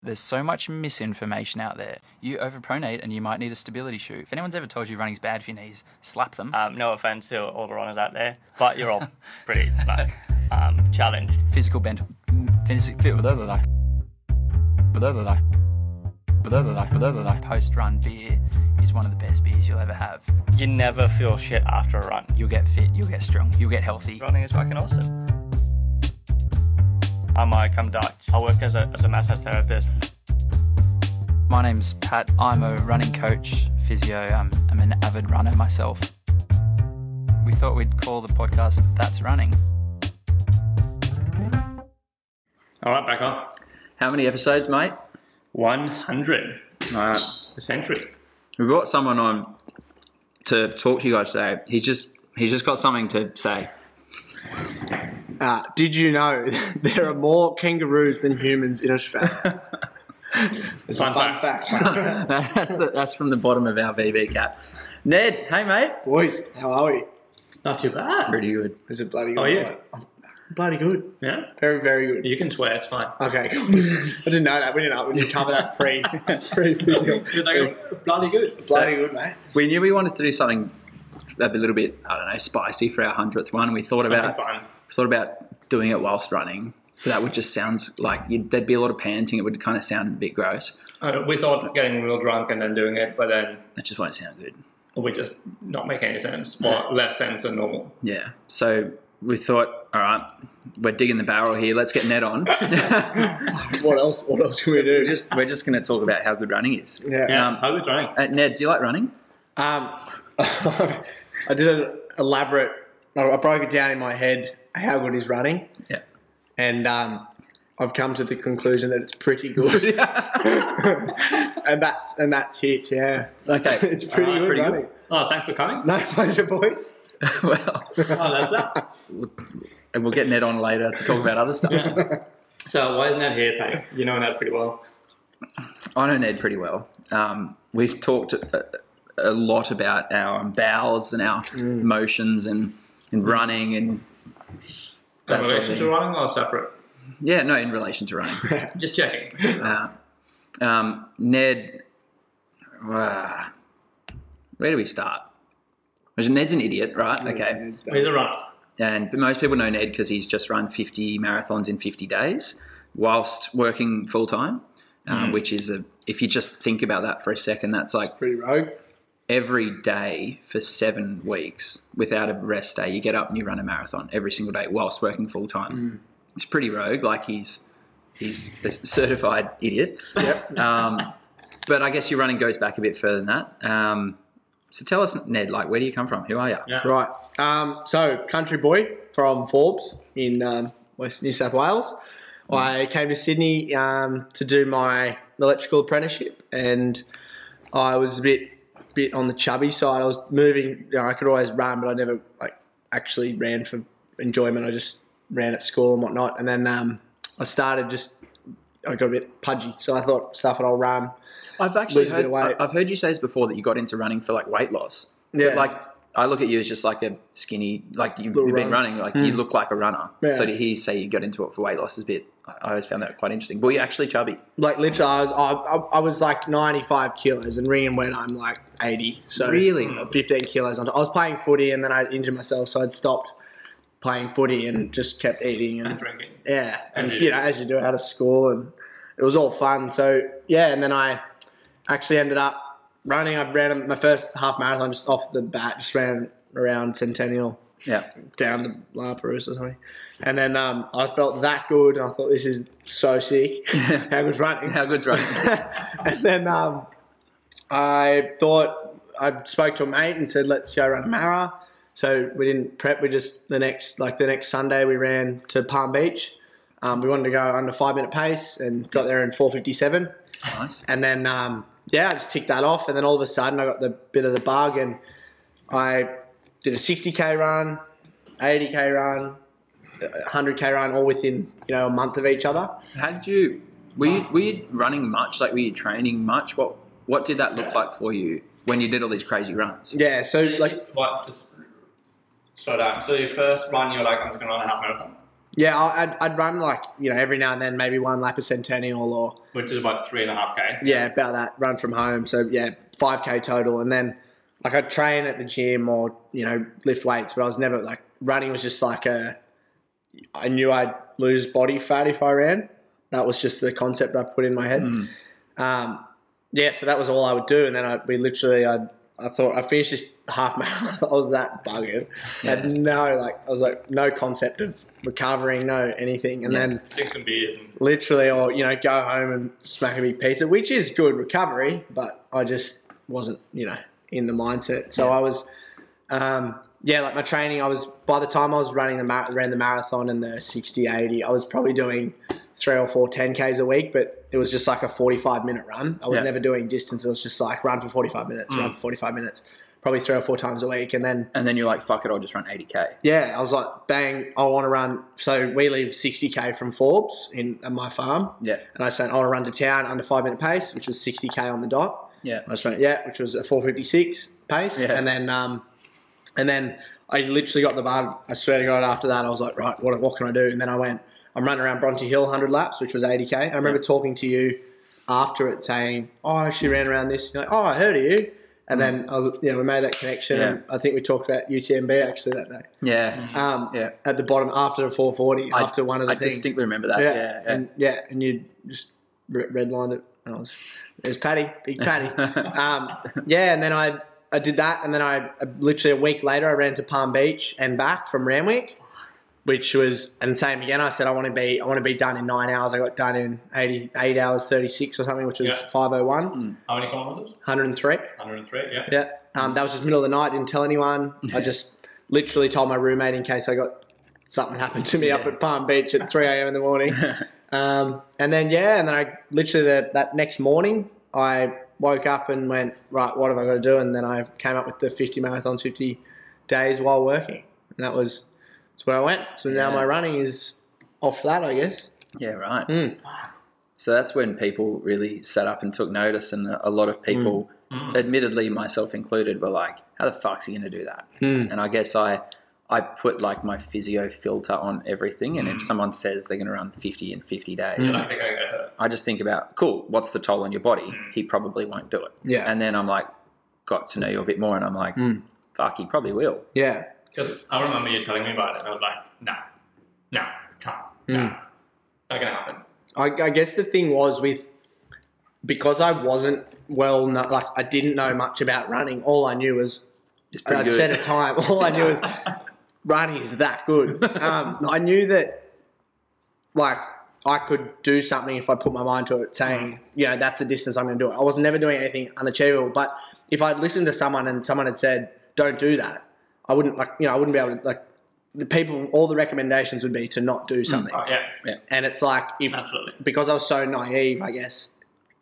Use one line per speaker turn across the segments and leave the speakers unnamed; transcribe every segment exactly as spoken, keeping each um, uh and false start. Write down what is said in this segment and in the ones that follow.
There's so much misinformation out there. You overpronate and you might need a stability shoe. If anyone's ever told you running's bad for your knees, slap them.
Um, no offense to all the runners out there, but you're all pretty like um, challenged.
Physical bent. Physical. Post-run beer is one of the best beers you'll ever have.
You never feel shit after a run.
You'll get fit, you'll get strong, you'll get healthy.
Running is fucking awesome. I'm Mike, I'm Dutch. I work as a, as a massage therapist.
My name's Pat. I'm a running coach, physio. I'm, I'm an avid runner myself. We thought we'd call the podcast That's Running.
All right, back on.
How many episodes, mate?
one hundred.
All right.
A century.
We brought someone on to talk to you guys today. He's just he's just got something to say.
Uh, did you know there are more kangaroos than humans in Australia?
Fun,
Fun
fact.
fact.
that's the, that's from the bottom of our V B cap. Ned, hey mate.
Boys, how are we?
Not too bad.
Pretty good.
Is it bloody good?
Oh, yeah.
I'm bloody good.
Yeah?
Very, very good.
You can swear, it's fine.
Okay, cool. I didn't know that. We didn't know. We didn't cover that pre pre video.
It's like, bloody good.
Bloody good, mate.
We knew we wanted to do something a little bit, I don't know, spicy for our hundredth one. We thought
Something
about
fun.
thought about doing it whilst running. But that would just sound like you'd, there'd be a lot of panting. It would kind of sound a bit gross.
I don't- we thought getting real drunk and then doing it, but then
That just won't sound good.
we just not make any sense, or less sense than normal.
Yeah. So we thought, all right, we're digging the barrel here. Let's get Ned on.
What else? What else can we do?
we're just we're just going to talk about how good running is.
yeah.
Yeah,
Um,
how good's running?
Uh, Ned, do you like running?
Um, I did an elaborate. I broke it down in my head how good is running,
Yeah.
and um, I've come to the conclusion that it's pretty good. and that's and that's it. Yeah.
Okay.
It's, it's pretty
Alright,
good
pretty good.
running.
Oh, thanks for coming.
No pleasure, boys.
well,
Oh, that's that.
and we'll get Ned on later to talk about other stuff.
Yeah. So why isn't Ned here, Pat? You know Ned pretty well.
I know Ned pretty well. Um, we've talked a, a lot about our bowels and our
Mm.
motions and, and running and
In
that sort of
relation
thing.
to running or separate?
Yeah, no, in relation to running.
Just checking.
Uh, um, Ned, uh, where do we start? Because Ned's an idiot, right? Okay.
He's a runner.
And most people know Ned because he's just run fifty marathons in fifty days whilst working full time, um,
Mm.
which is a, if you just think about that for a second, that's like
Pretty rogue.
every day for seven weeks without a rest day. You get up and you run a marathon every single day whilst working full time.
Mm.
It's pretty rogue. Like he's he's a certified idiot.
Yep.
Um, but I guess your running goes back a bit further than that. Um, so tell us, Ned, like where do you come from? Who are you?
Yeah.
Right. Um, so, country boy from Forbes in um, West New South Wales. I came to Sydney um, to do my electrical apprenticeship, and I was a bit bit on the chubby side. I was moving. You know, I could always run, but I never like actually ran for enjoyment. I just ran at school and whatnot. And then um, I started just. I got a bit pudgy, so I thought stuff that I'll run.
I've actually
Lose a bit
heard,
of weight.
I- I've heard you say this before that you got into running for like weight loss.
Yeah.
But like I look at you as just like a skinny, like you,
Little
you've been
runner.
running, like you look like a runner.
Yeah.
So to hear you say you got into it for weight loss is a bit. I I always found that quite interesting. But you're actually chubby.
Like literally, I was I, I, I was like ninety-five kilos, and ringing when I'm like eighty. So
Really?
fifteen kilos on top. I was playing footy, and then I injured myself, so I'd stopped playing footy and just kept eating and
And drinking.
yeah, and
As you
you know
do.
as you do out of school, and it was all fun. So yeah, and then I actually ended up running. I ran my first half marathon just off the bat, just ran around Centennial
Yeah.
down to La Perouse or something. And then um, I felt that good, and I thought this is so sick. How good's running?
How good's running?
And then um, I thought I spoke to a mate and said, let's go run a mara. So we didn't prep. We just the next like the next Sunday we ran to Palm Beach. Um, we wanted to go under five minute pace and got there in four fifty-seven.
Nice.
And then um, yeah, I just ticked that off. And then all of a sudden I got the bit of the bug, and I did a sixty K run, eighty K run, one hundred K run, all within you know a month of each other.
How did you? Were you were you running much? Like were you training much? What what did that look
Yeah.
like for you when you did all these crazy runs?
Yeah, so like
What? Just slow down. So your first run, you're like, I'm just gonna run a half marathon.
Yeah, I- I'd, I'd run like, you know, every now and then, maybe one lap of Centennial or,
Which is about three and a half K.
yeah, about that, run from home. So, yeah, five K total. And then, like, I'd train at the gym or, you know, lift weights, but I was never, like, running was just like a, I knew I'd lose body fat if I ran. That was just the concept I put in my head.
Mm.
Um, yeah, so that was all I would do. And then I, we literally, I I thought, I finished this half marathon. I was that buggered. I had no, like, I was like, no concept of recovering, no anything. And
Yeah.
then
Six and beers and
literally, or, you know, go home and smack a big pizza, which is good recovery, but I just wasn't, you know, in the mindset. So
Yeah.
I was, um, yeah, like my training, I was, by the time I was running the, mar- ran the marathon and the sixty, eighty, I was probably doing three or four ten Ks a week, but it was just like a forty-five minute run. I was
Yeah.
never doing distance. It was just like run for forty-five minutes,
Mm.
run for forty-five minutes, probably three or four times a week. And then,
And then you're like, fuck it, I'll just run eighty K.
yeah, I was like, bang, I want to run. So we leave sixty K from Forbes in at my farm.
Yeah.
And I said, I want to run to town under five minute pace, which was sixty K on the dot.
Yeah.
I just went, yeah, which was a four fifty-six pace.
Yeah.
And then, um, and then I literally got the bar. I swear to God, after that, I was like, right, what, what can I do? And then I went, I'm running around Bronte Hill one hundred laps, which was eighty K. I remember talking to you after it saying, oh, I actually ran around this. You're like, oh, I heard of you. And then I was, you know, we made that connection.
Yeah.
And I think we talked about U T M B actually that day.
Yeah.
Um,
Yeah.
At the bottom after the four forty,
I-
after one of the
I
things.
distinctly remember that.
Yeah,
Yeah. yeah.
and yeah, and you just re- redlined it. And I was, there's Paddy, big Paddy. um, yeah, and then I I did that, and then I uh, literally a week later I ran to Palm Beach and back from Randwick, which was, and same again. I said I want to be I want to be done in nine hours. I got done in eighty-eight hours thirty-six or something, which was
Yeah.
five oh one,
how many kilometers?
one hundred three.
one hundred three, yeah.
Yeah. Um, that was just middle of the night. Didn't tell anyone. I just literally told my roommate in case I got something happened to me up at Palm Beach at three a.m. in the morning. Um, and then, yeah, and then I literally the, that next morning I woke up and went, right, what have I got to do? And then I came up with the fifty marathons, fifty days while working. And that was that's where I went. So now
Yeah.
my running is off that, I guess.
Yeah, right.
Mm.
So that's when people really sat up and took notice, and a lot of people,
Mm.
admittedly myself included, were like, how the fuck's he going to do that?
Mm.
And I guess I I put like my physio filter on everything, and if someone says they're going to run fifty in fifty days,
I don't think I get hurt.
I just think about, cool, what's the toll on your body?
Mm.
He probably won't do it.
Yeah.
And then I'm like, got to know you a bit more, and I'm like,
Mm.
fuck, he probably will.
Yeah.
Because I remember you telling me about it, and I was like, no, no, can't, no,
Mm.
not gonna happen.
I, I guess the thing was with, because I wasn't well, kno- like I didn't know much about running. All I knew was,
It's pretty
I'd
good.
set a time. All I knew was running is that good. Um, I knew that, like, I could do something if I put my mind to it, saying, you know, that's the distance I'm going to do it. I was never doing anything unachievable. But if I'd listened to someone and someone had said, don't do that, I wouldn't, like, you know, I wouldn't be able to, like, the people, all the recommendations would be to not do something.
Oh, yeah,
And it's like, if,
absolutely.
because I was so naive, I guess,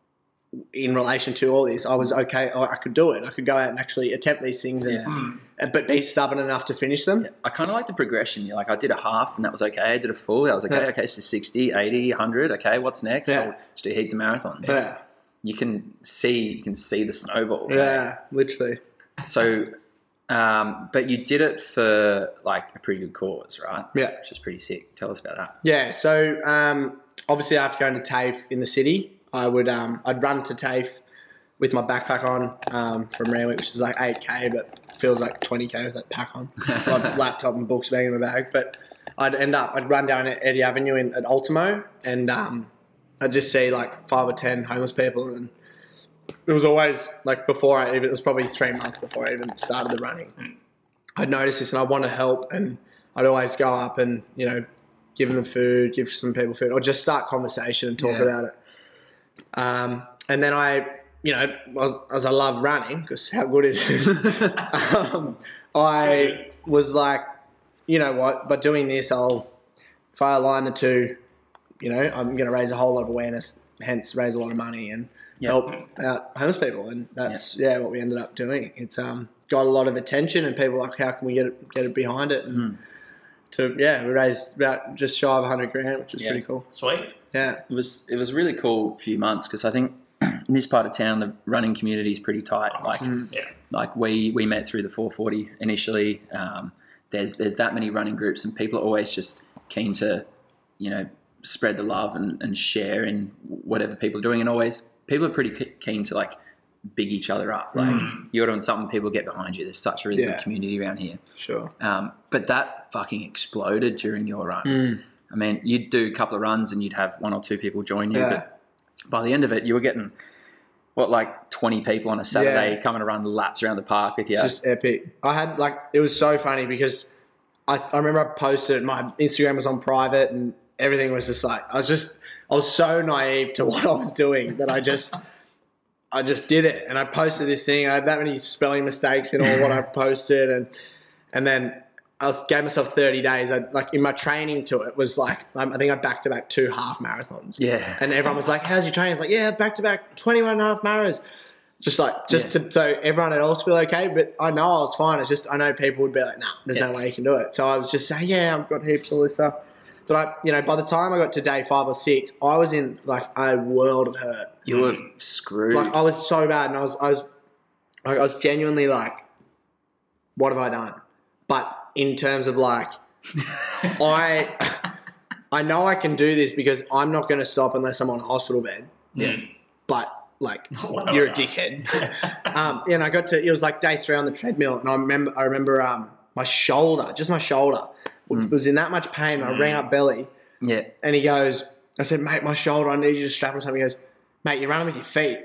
in relation to all this, I was okay. I I could do it. I could go out and actually attempt these things, and,
Yeah.
Mm.
and- but be stubborn enough to finish them.
I kind of like the progression. You're like, I did a half and that was okay. I did a full. That was okay.
Yeah.
Okay, so sixty, eighty, one hundred. Okay, what's next?
Yeah.
I'll just do heaps of marathons.
Yeah,
You can see, you can see the snowball.
yeah, literally.
So, um, but you did it for like a pretty good cause, right?
Yeah.
Which is pretty sick. Tell us about that.
Yeah, so um, obviously after going to TAFE in the city, I would um, I'd run to TAFE with my backpack on um, from Randwick, which is like eight K, but feels like twenty K with that pack on. My laptop and books being in my bag. But I'd end up, I'd run down at Eddie Avenue in, at Ultimo, and um, I'd just see like five or ten homeless people. And it was always like before I even, it was probably three months before I even started the running. I'd noticed this and I want to help, and I'd always go up and, you know, give them food, give some people food, or just start conversation and talk
Yeah.
about it. Um, and then I, you know, as, as I love running, because how good is it? um, I was like, you know what, by doing this, I'll, if I align the two, you know, I'm going to raise a whole lot of awareness, hence raise a lot of money and
Yeah.
help out homeless people. And that's, yeah. what we ended up doing. It's um got a lot of attention, and people were like, how can we get it, get it behind it? And
Mm.
to, yeah, we raised about just shy of one hundred grand, which was
Yeah.
pretty cool.
Sweet.
Yeah.
It was it was a really cool few months because I think in this part of town the running community is pretty tight. Like
Yeah.
like we we met through the four forty initially. Um, there's there's that many running groups, and people are always just keen to, you know, spread the love and, and share in whatever people are doing. And always, people are pretty ke- keen to, like, big each other up. Like,
Mm.
you're doing something, people get behind you. There's such a really
Yeah.
good community around here.
Sure.
Um, but that fucking exploded during your run.
Mm.
I mean, you'd do a couple of runs and you'd have one or two people join you.
Yeah.
But by the end of it, you were getting, what, like twenty people on a Saturday
Yeah.
coming to run laps around the park with you.
It's just epic. I had, like, it was so funny because I, I remember I posted, my Instagram was on private and everything was just like, I was just, I was so naive to what I was doing that I just, I just did it. And I posted this thing. I had that many spelling mistakes in all what I posted. And, and then I was, gave myself thirty days. I, like, in my training to it was like, I think I back to back two half marathons.
Yeah.
And everyone was like, how's your training? It's like, yeah, back to back twenty-one and a half marathons. Just like, just
Yeah.
to, so everyone else feel okay. But I know I was fine. It's just, I know people would be like, nah, there's
Yeah.
no way you can do it. So I was just saying, yeah, I've got heaps of all this stuff. But I, you know, by the time I got to day five or six, I was in like a world of hurt.
You were screwed.
Like, I was so bad, and I was, I was, like, I was genuinely like, what have I done? But in terms of like, I, I know I can do this because I'm not going to stop unless I'm on a hospital bed.
Yeah.
But like,
Whatever.
you're a dickhead. um, and I got to, it was like day three on the treadmill, and I remember, I remember, um, my shoulder, just my shoulder,
Mm.
was in that much pain. I
Mm.
rang up Belly,
Yeah.
and he goes, I said, mate, my shoulder, I need you to strap on something. He goes, mate, you're running with your feet.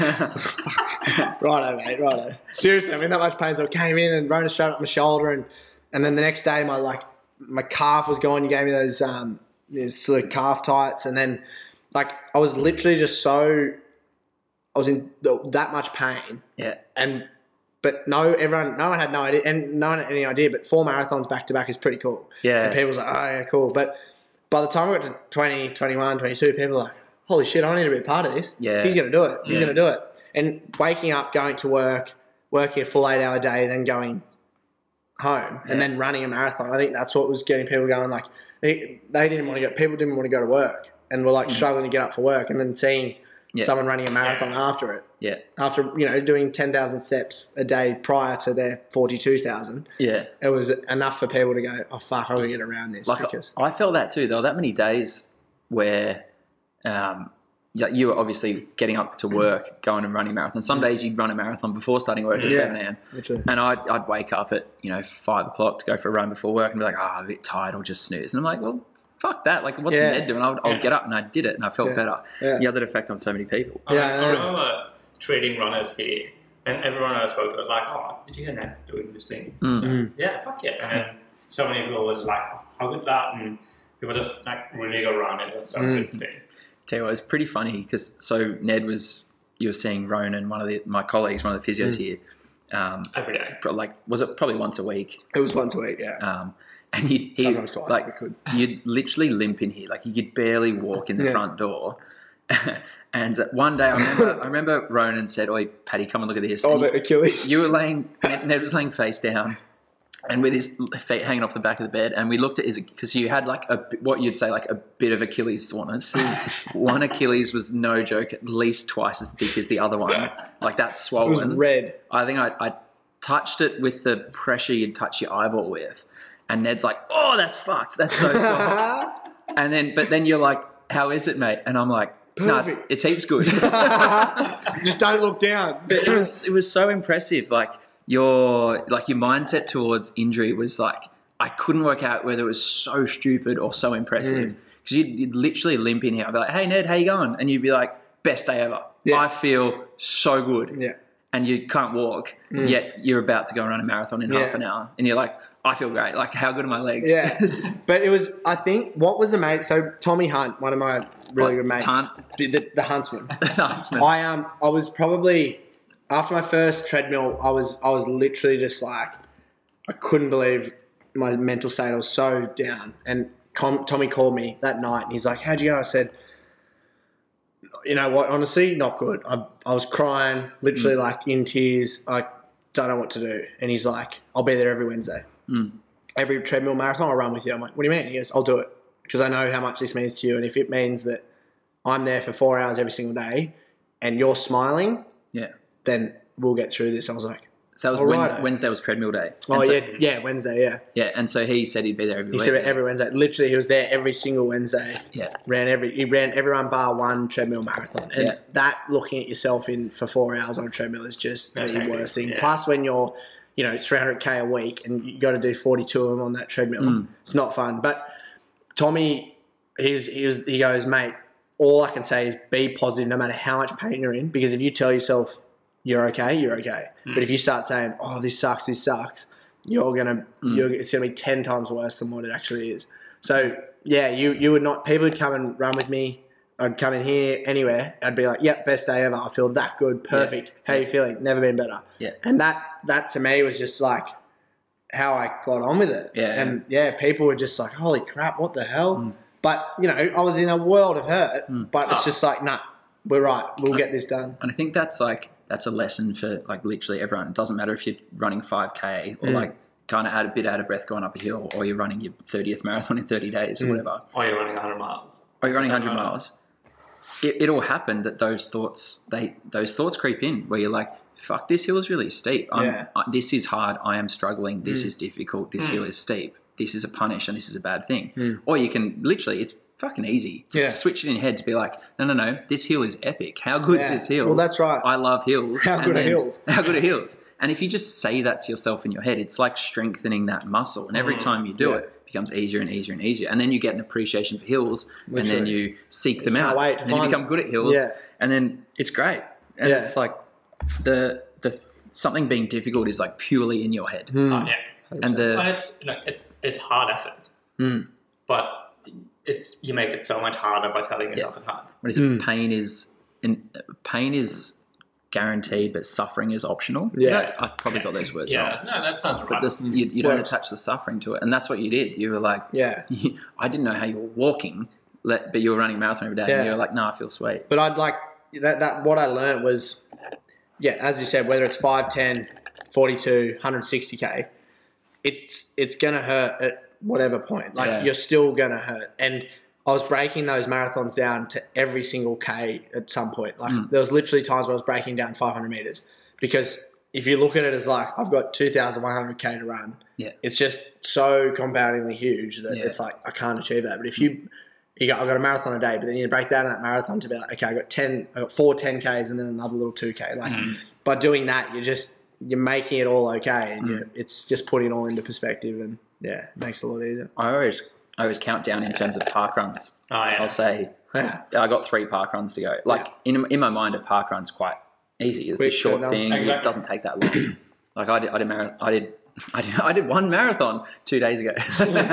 Righto, mate, righto. Seriously, I'm in that much pain. So I came in and Rona strapped up my shoulder, and, and then the next day my like my calf was going. You gave me those um these sort of calf tights, and then like I was literally just so I was in the, that much pain,
Yeah.
and but no, everyone, no one had no idea, and no one had any idea. But four marathons back to back is pretty cool.
Yeah.
And people was like, oh yeah, cool. But by the time I got to twenty, twenty-one, twenty-two, people were like, holy shit, I need to be a part of this.
Yeah.
He's going to do it. He's
Yeah.
going to do it. And waking up, going to work, working a full eight hour day, then going home,
Yeah.
and then running a marathon. I think that's what was getting people going. Like, they, they didn't want to go, people didn't want to go to work and were like
Mm.
struggling to get up for work, and then seeing
Yeah.
someone running a marathon after it.
Yeah.
After, you know, doing ten thousand steps a day prior to their forty-two thousand,
Yeah.
it was enough for people to go, oh, fuck, I'm going to get around this.
Like,
because
I felt that too. There were that many days where um, like you were obviously getting up to work, going and running a marathon. Some days you'd run a marathon before starting work at
Yeah.
seven a.m.
Literally.
And I'd, I'd wake up at, you know, five o'clock to go for a run before work and be like, oh, I'm a bit tired, I'll just snooze. And I'm like, well, fuck that. Like, what's
Yeah.
Ned doing? I'll, I'll
Yeah.
get up, and I did it, and I felt
Yeah.
better.
Yeah.
The other effect on so many people.
I,
Yeah,
I
I know.
remember trading runners here, and everyone I spoke to was like, oh, did you hear Nat's doing this thing?
Mm.
Mm.
Yeah, fuck yeah. And then so many people was like, oh, how good's that? And people just like really go around. It was so
Mm.
good to see.
Tell you what, it's pretty funny because so Ned was, you were seeing Ronan, one of the, my colleagues, one of the physios
Mm.
here, um,
Every day.
pro- like, was it probably once a week?
It was once a week, yeah.
Um, and he, he
Sometimes twice,
like,
we could.
you'd literally limp in here. Like, you could barely walk in the
Yeah.
front door. And one day I remember, I remember Ronan said, oi, Paddy, come and look at this.
Oh,
And
the Achilles.
you were laying, Ned Ned was laying face down and with his feet hanging off the back of the bed. And we looked at his, because you had like a, what you'd say like a bit of Achilles soreness. One Achilles was no joke, at least twice as thick as the other one. Like, that's
It was
swollen.
red.
I think I, I touched it with the pressure you'd touch your eyeball with. And Ned's like, oh, that's fucked. That's so sore. And then, but then you're like, how is it, mate? And I'm like, no,
Perfect.
it's heaps good.
Just don't look down.
But it was it was so impressive. Like your like your mindset towards injury was like, I couldn't work out whether it was so stupid or so impressive. Because you'd, you'd literally limp in here. I'd be like, hey Ned, how you going? And you'd be like, best day ever.
Yeah.
I feel so good.
Yeah.
And you can't walk, yet you're about to go and run a marathon in
Yeah.
half an hour. And you're like, I feel great. Like, how good are my legs?
Yeah. But it was, I think, what was the mate? So Tommy Hunt, one of my really
What,
good mates,
Hunt?
the, the, the huntsman.
Huntsman.
I um I was probably after my first treadmill, I was I was literally just like I couldn't believe my mental state. I was so down. And Com, Tommy called me that night and he's like, how'd you go? I said, you know what, honestly, not good. I I was crying, literally
Mm.
like in tears. I don't know what to do. And he's like, I'll be there every Wednesday.
Mm.
Every treadmill marathon I'll run with you. I'm like, what do you mean? He goes, I'll do it because I know how much this means to you. And if it means that I'm there for four hours every single day and you're smiling,
Yeah.
then we'll get through this. I was like,
So that was
Oh,
Wednesday,
righto.
Wednesday was treadmill day.
Oh
And so,
yeah, yeah, Wednesday, yeah.
yeah. And so he said he'd be there every
He
week.
said it every Wednesday. Literally, he was there every single Wednesday.
Yeah.
Ran every he ran everyone bar one treadmill marathon, and
Yeah.
that looking at yourself in for four hours on a treadmill is just
That's
the
hectic,
worst thing.
yeah.
Plus, when you're, you know, three hundred k a week and you got to do forty-two of them on that treadmill,
Mm.
it's not fun. But Tommy, he's he was he goes, mate. All I can say is be positive, no matter how much pain you're in, because if you tell yourself you're okay, you're okay.
Mm.
But if you start saying, "Oh, this sucks, this sucks," you're gonna,
Mm.
you're, it's gonna be ten times worse than what it actually is. So yeah, you you would not. People would come and run with me. I'd come in here anywhere. I'd be like, "Yep, best day ever. I feel that good, perfect. How you feeling? Never been better."
Yeah.
And that that to me was just like how I got on with it.
Yeah.
And yeah, people were just like, "Holy crap, what the hell?"
Mm.
But you know, I was in a world of hurt.
Mm.
But it's
Oh.
just like, nah, we're right. We'll get this done.
And I think that's like that's a lesson for like literally everyone. It doesn't matter if you're running five K or
Mm.
like kind of out a bit out of breath going up a hill, or you're running your thirtieth marathon in thirty days or
Mm.
whatever,
Or you're running one hundred miles.
or you're running one
Doesn't
hundred
matter.
miles. It, it all happened that those thoughts they those thoughts creep in where you're like, fuck, this hill is really steep. I'm,
Yeah.
I, this is hard. I am struggling. This
Mm.
is difficult. This
Mm.
hill is steep. This is a punish and this is a bad thing.
Mm.
Or you can literally, it's fucking easy to
Yeah.
switch it in your head to be like, no, no, no, this hill is epic. How good's
Yeah.
this hill?
Well, that's right.
I love hills.
How
And
good are
then-
hills?
How good are hills? And if you just say that to yourself in your head, it's like strengthening that muscle. And every
Mm.
time you do
Yeah.
it, it becomes easier and easier and easier. And then you get an appreciation for hills, and then
Literally.
you seek them
Can't
out.
wait to
and then you
find
become
them.
good at hills,
Yeah.
and then it's great. And
Yeah.
it's like the the something being difficult is like purely in your head.
Mm.
Oh, yeah.
And
But
the
it's you know, it, it's hard effort,
Mm.
but it's you make it so much harder by telling yourself it's hard.
what is it?
Mm.
Pain is in, pain is guaranteed, but suffering is optional. Is
Yeah.
that- I probably got those words
Yeah,
wrong.
no, that sounds
But
right.
this, you, you don't
Works.
attach the suffering to it, and that's what you did. You were like,
Yeah.
I didn't know how you were walking, let- but you were running a marathon every day,
Yeah.
and you were like, no, I feel sweet.
But I'd like that. That what I learned was, yeah, as you said, whether it's five, ten, forty-two, one hundred sixty k, it's it's gonna hurt at whatever point. Like
Yeah.
you're still gonna hurt. And I was breaking those marathons down to every single k at some point. Like
Mm.
there was literally times where I was breaking down five hundred meters because if you look at it as like I've got two thousand one hundred k to run,
Yeah.
it's just so compoundingly huge that
Yeah.
it's like I can't achieve that. But if you you got, I've got a marathon a day, but then you break down that marathon to be like, okay, I got ten, I got four ten Ks and then another little two K. Like
Mm.
by doing that, you're just you're making it all okay, and
Mm.
you it's just putting it all into perspective, and yeah, it makes it a lot easier.
I always, I always count down in terms of park runs.
Oh, yeah.
I'll say,
Yeah,
I got three park runs to go. Like in in my mind, a park run's quite easy. It's a
Quick,
short
no,
thing. It
exactly.
doesn't take that long. Like I did, I did, marathon, I did, I did, I did one marathon two days ago.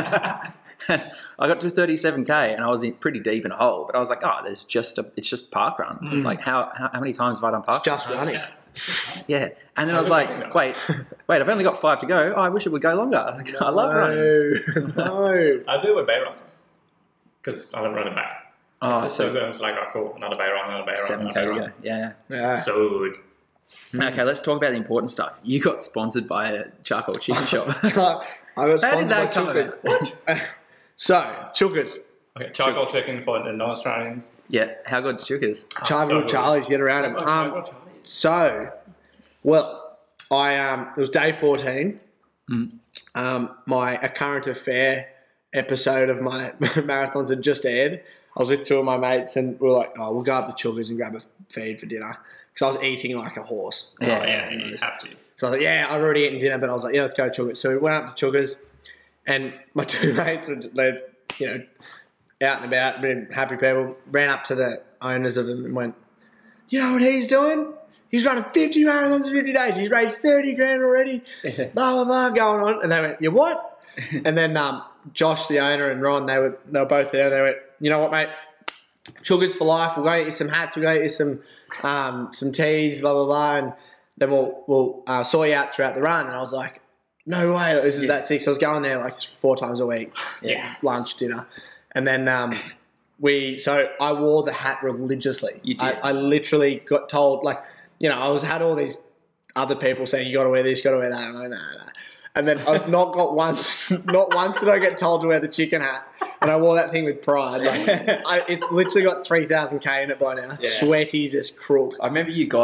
And I got to thirty-seven k, and I was in pretty deep in a hole. But I was like, oh, there's just a, it's just park run.
Mm.
Like how, how how many times have I done
it's
park?
just
Oh,
running.
yeah.
Yeah. And then I
How
was
good
like,
running, though.
wait, wait, I've only got five to go. Oh, I wish it would go longer. Like, I love running.
No,
I do it with bay runs because I don't run it back.
Oh,
It's just so
so
good. It's like, oh, cool, another bay run, another bay run,
seven
another
k
bay
to
run.
go. Yeah.
yeah.
So good.
Okay, let's talk about the important stuff. You got sponsored by a charcoal chicken shop.
I got
How did
sponsored
that
by
come
Chukkas.
about?
So Chukkas,
Okay, charcoal chicken for the non-Australians.
Yeah, how good's Chukas?
Charcoal
so good.
Charlie's, get around him.
Oh,
Um,
Charcoal Charlies.
So, well, I um, it was day fourteen.
Mm.
Um, my A Current Affair episode of my marathons had just aired. I was with two of my mates, and we were like, "Oh, we'll go up to Chukkas and grab a feed for dinner," because I was eating like a horse.
Oh,
Yeah.
yeah, you have to.
So I was like, "Yeah, I've already eaten dinner," but I was like, "Yeah, let's go to Chukkas." So we went up to Chukkas, and my two mates were, they, you know, out and about, been happy people, ran up to the owners of them and went, "You know what he's doing? He's running fifty marathons in fifty days. He's raised thirty grand already. Blah, blah, blah, going on." And they went, "You what?" And then um, Josh, the owner, and Ron, they were they were both there. They went, "You know what, mate? Sugars for life. We'll go get you some hats. We'll go get you some um, some teas, blah, blah, blah. And then we'll, we'll uh, sort you out throughout the run." And I was like, "No way. This is
Yeah.
that sick." So I was going there like four times a week.
Yeah.
Lunch, dinner. And then um, we, so I wore the hat religiously.
You did.
I, I literally got told, like, you know, I was had all these other people saying, "You got to wear this, you got to wear that." I'm like, "No, no." And then I was not got once, not once did I get told to wear the chicken hat, and I wore that thing with pride. Like, I, it's literally got three thousand k in it by now.
Yeah.
Sweaty, just crook.
I remember you got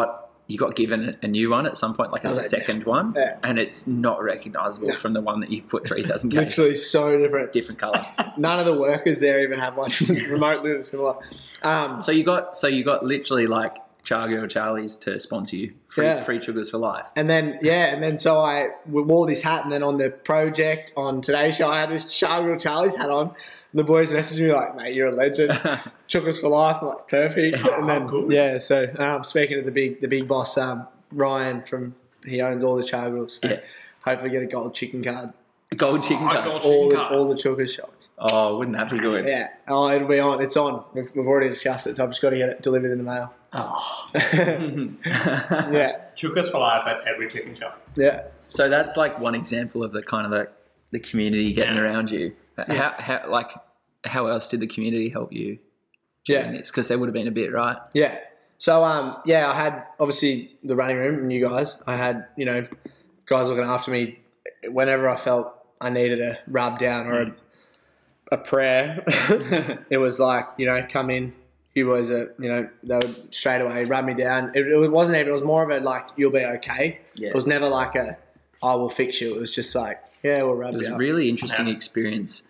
you got given a- a new one at some point, like a
Oh, they-
second one,
Yeah.
and it's not recognisable
No.
from the one that you put three thousand k.
Literally so different.
Different colour.
None of the workers there even have one remotely similar. Um,
So you got so you got literally like Chargy or Charlie's to sponsor you. Free,
Yeah.
free sugars for life.
And then, yeah, and then so I wore this hat, and then on the project on Today's Show, I had this Charlie Charlie's hat on. And the boys messaged me like, mate, you're a legend. Took us for life. I'm like, perfect. And then,
cool.
yeah, so um, speaking of the big the big boss, um, Ryan, from he owns all the Chargrills. So
Yeah.
hopefully get a gold chicken card.
Gold chicken
Oh,
card.
gold-
All the,
card.
all the Chukas shops.
Oh, wouldn't that be good?
Yeah. Oh, it'll be on. It's on. We've, we've already discussed it, so I've just got to get it delivered in the mail.
Oh,
Yeah.
Chukas for life at every chicken shop.
Yeah.
So that's like one example of the kind of the, the community getting
Yeah.
around you. How, how like how else did the community help you?
Yeah.
Because there would have been a bit, right?
Yeah. So, um, yeah, I had obviously the running room and you guys. I had, you know, guys looking after me whenever I felt I needed a rub down or a, a prayer. It was like, you know, come in. You boys are, you know, they would straight away rub me down. It, it wasn't even, it was more of a like, you'll be okay.
Yeah.
It was never like a, I will fix you. It was just like, yeah, we'll rub
It was
you
a
up.
really interesting
Yeah.
experience.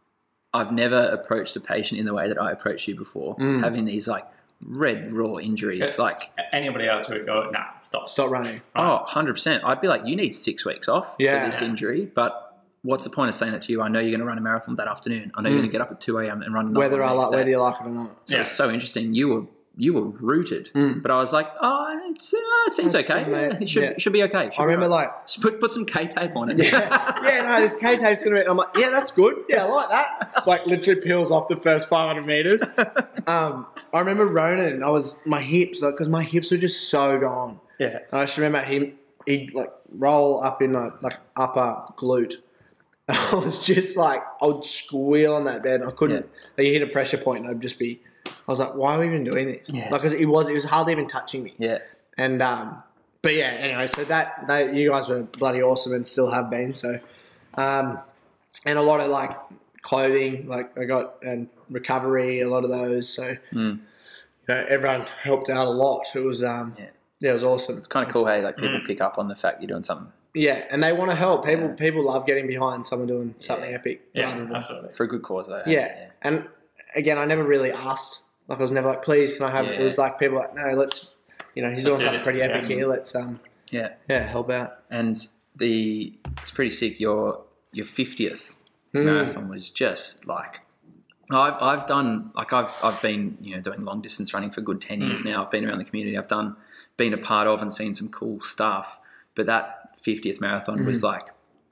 I've never approached a patient in the way that I approached you before,
Mm.
having these like red raw injuries.
Yeah.
Like,
Anybody else would go, nah, stop.
Stop running.
oh, one hundred percent. I'd be like, you need six weeks off
Yeah.
for this injury, but what's the point of saying that to you? I know you're going to run a marathon that afternoon. I know you're
Mm.
going to get up at two a.m. and run another
Whether
one
I
the
like,
next day.
whether you like it or not.
So
Yeah.
it's so interesting. You were you were rooted,
Mm.
but I was like, oh, it's, uh, it seems
That's
okay.
good, mate.
Yeah, it should
Yeah.
should be okay. Should
I
be
remember
right.
like,
Just put put some K tape on it.
yeah, yeah, no, this K tape's gonna be. I'm like, yeah, that's good. Yeah, I like that. Like, literally peels off the first five hundred meters. Um, I remember Ronan. I was my hips, like, because my hips were just so gone.
yeah.
And I just remember him. He'd like roll up in like, like upper glute. And I was just like, I would squeal on that bed. And I couldn't. Like, you hit a pressure point, and I'd just be. I was like, why are we even doing this?
Yeah.
Like, 'cause it was, it was hardly even touching me.
Yeah.
And um, but yeah, anyway, so that they, you guys were bloody awesome and still have been. So, um, and a lot of like clothing, like I got and recovery, a lot of those. So,
Mm.
you know, everyone helped out a lot. It was um,
Yeah.
yeah, it was awesome.
It's kind of cool, hey, like people
Mm.
pick up on the fact you're doing something
Yeah, and they want to help. People
Yeah.
people love getting behind someone doing something
Yeah.
epic
Yeah,
rather than
absolutely.
for a good cause. Though,
yeah. And again, I never really asked. Like I was never like, please, can I have?
Yeah.
It was like people were like, no, let's. You know, he's
Let's
doing
do
something
this,
pretty epic
yeah.
here. Let's um,
Yeah.
yeah, help out.
And the it's pretty sick. Your your fiftieth
Mm.
marathon was just like I've I've done like I've I've been you know doing long distance running for a good ten years
Mm.
now. I've been around the community. I've done been a part of and seen some cool stuff. But that fiftieth marathon was
Mm.
like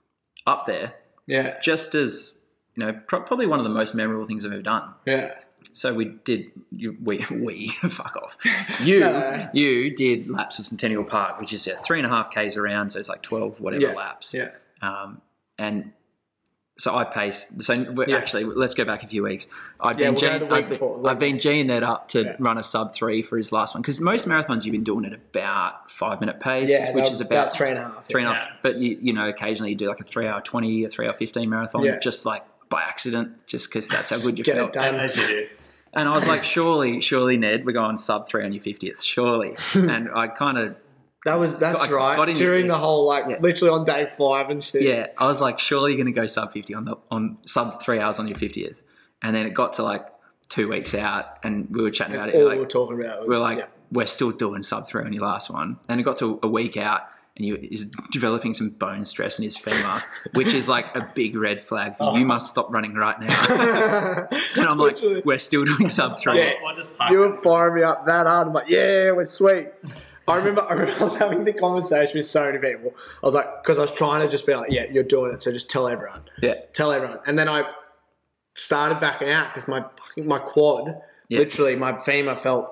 up there,
Yeah,
just as you know, pro- probably one of the most memorable things I've ever done.
yeah.
So we did, you, we, we, fuck off. You,
No.
you did laps of Centennial Park, which is yeah, three and a half Ks around, so it's like twelve whatever
Yeah.
laps.
Yeah.
Um, and so I paced. So we're,
Yeah.
actually, let's go back a few weeks. I'd
Yeah,
been
we'll go
Gene,
the week
I've been,
before, the week
I've been Gene that up to
Yeah.
run a sub three for his last one because most marathons you've been doing at about five minute pace,
Yeah,
which
no,
is about,
three and a half.
three and a
Yeah.
half. But you, you know, occasionally you do like a three hour twenty, a three hour fifteen marathon,
Yeah.
just like by accident, just because that's how good you
Get
felt.
it done.
And as you do.
And I was like, surely, surely, Ned, we're going sub three on your fiftieth, surely. And I kind of,
That was that's
I got
right.
in-
During the whole like
Yeah.
literally on day five and shit.
yeah, I was like, surely you're going to go sub fifty on the on sub three hours on your fiftieth. And then it got to like two weeks out, and we were chatting about it.
All
Like,
we were talking about was
we're like,
yeah.
we're still doing sub three on your last one. And it got to a week out, and you is developing some bone stress in his femur, which is like a big red flag for you. You must stop running right now. And I'm like,
Literally.
we're still doing sub three.
Yeah.
What just park
You were firing me up that hard. I'm like, yeah, we're sweet. I remember, I remember I was having the conversation with so many people. I was like, because I was trying to just be like, yeah, you're doing it, so just tell everyone.
Yeah.
Tell everyone. And then I started backing out because my my quad,
Yeah.
literally my femur felt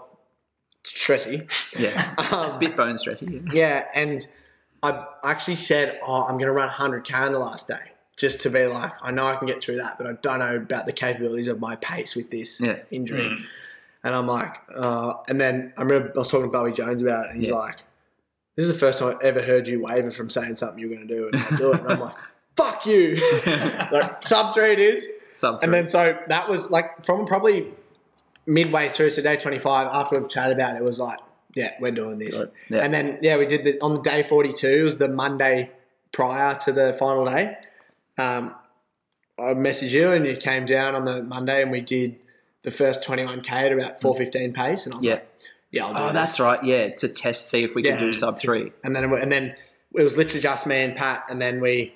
stressy.
Yeah.
Um,
Bit bone stressy. Yeah.
Yeah, and I actually said, oh, I'm going to run one hundred K on the last day, just to be like, I know I can get through that, but I don't know about the capabilities of my pace with this
Yeah.
injury.
Mm.
And I'm like, uh, and then I remember I was talking to Bobby Jones about it, and he's
Yeah.
like, this is the first time I've ever heard you waver from saying something you were going to do, and I do it. And I'm like, fuck you. Like, sub three it is.
Sub three.
And then so that was like from probably midway through, so day twenty-five, after we've chatted about it, it was like, yeah, we're doing this.
Good. Yeah.
And then, yeah, we did the, on the day forty-two, it was the Monday prior to the final day. Um, I messaged you and you came down on the Monday and we did the first twenty-one K at about four fifteen pace. And I was
Yeah.
like, yeah, I'll do
Oh,
this.
that's right. Yeah, to test, see if we
Yeah.
can do sub three.
And then, it- and then it was literally just me and Pat. And then we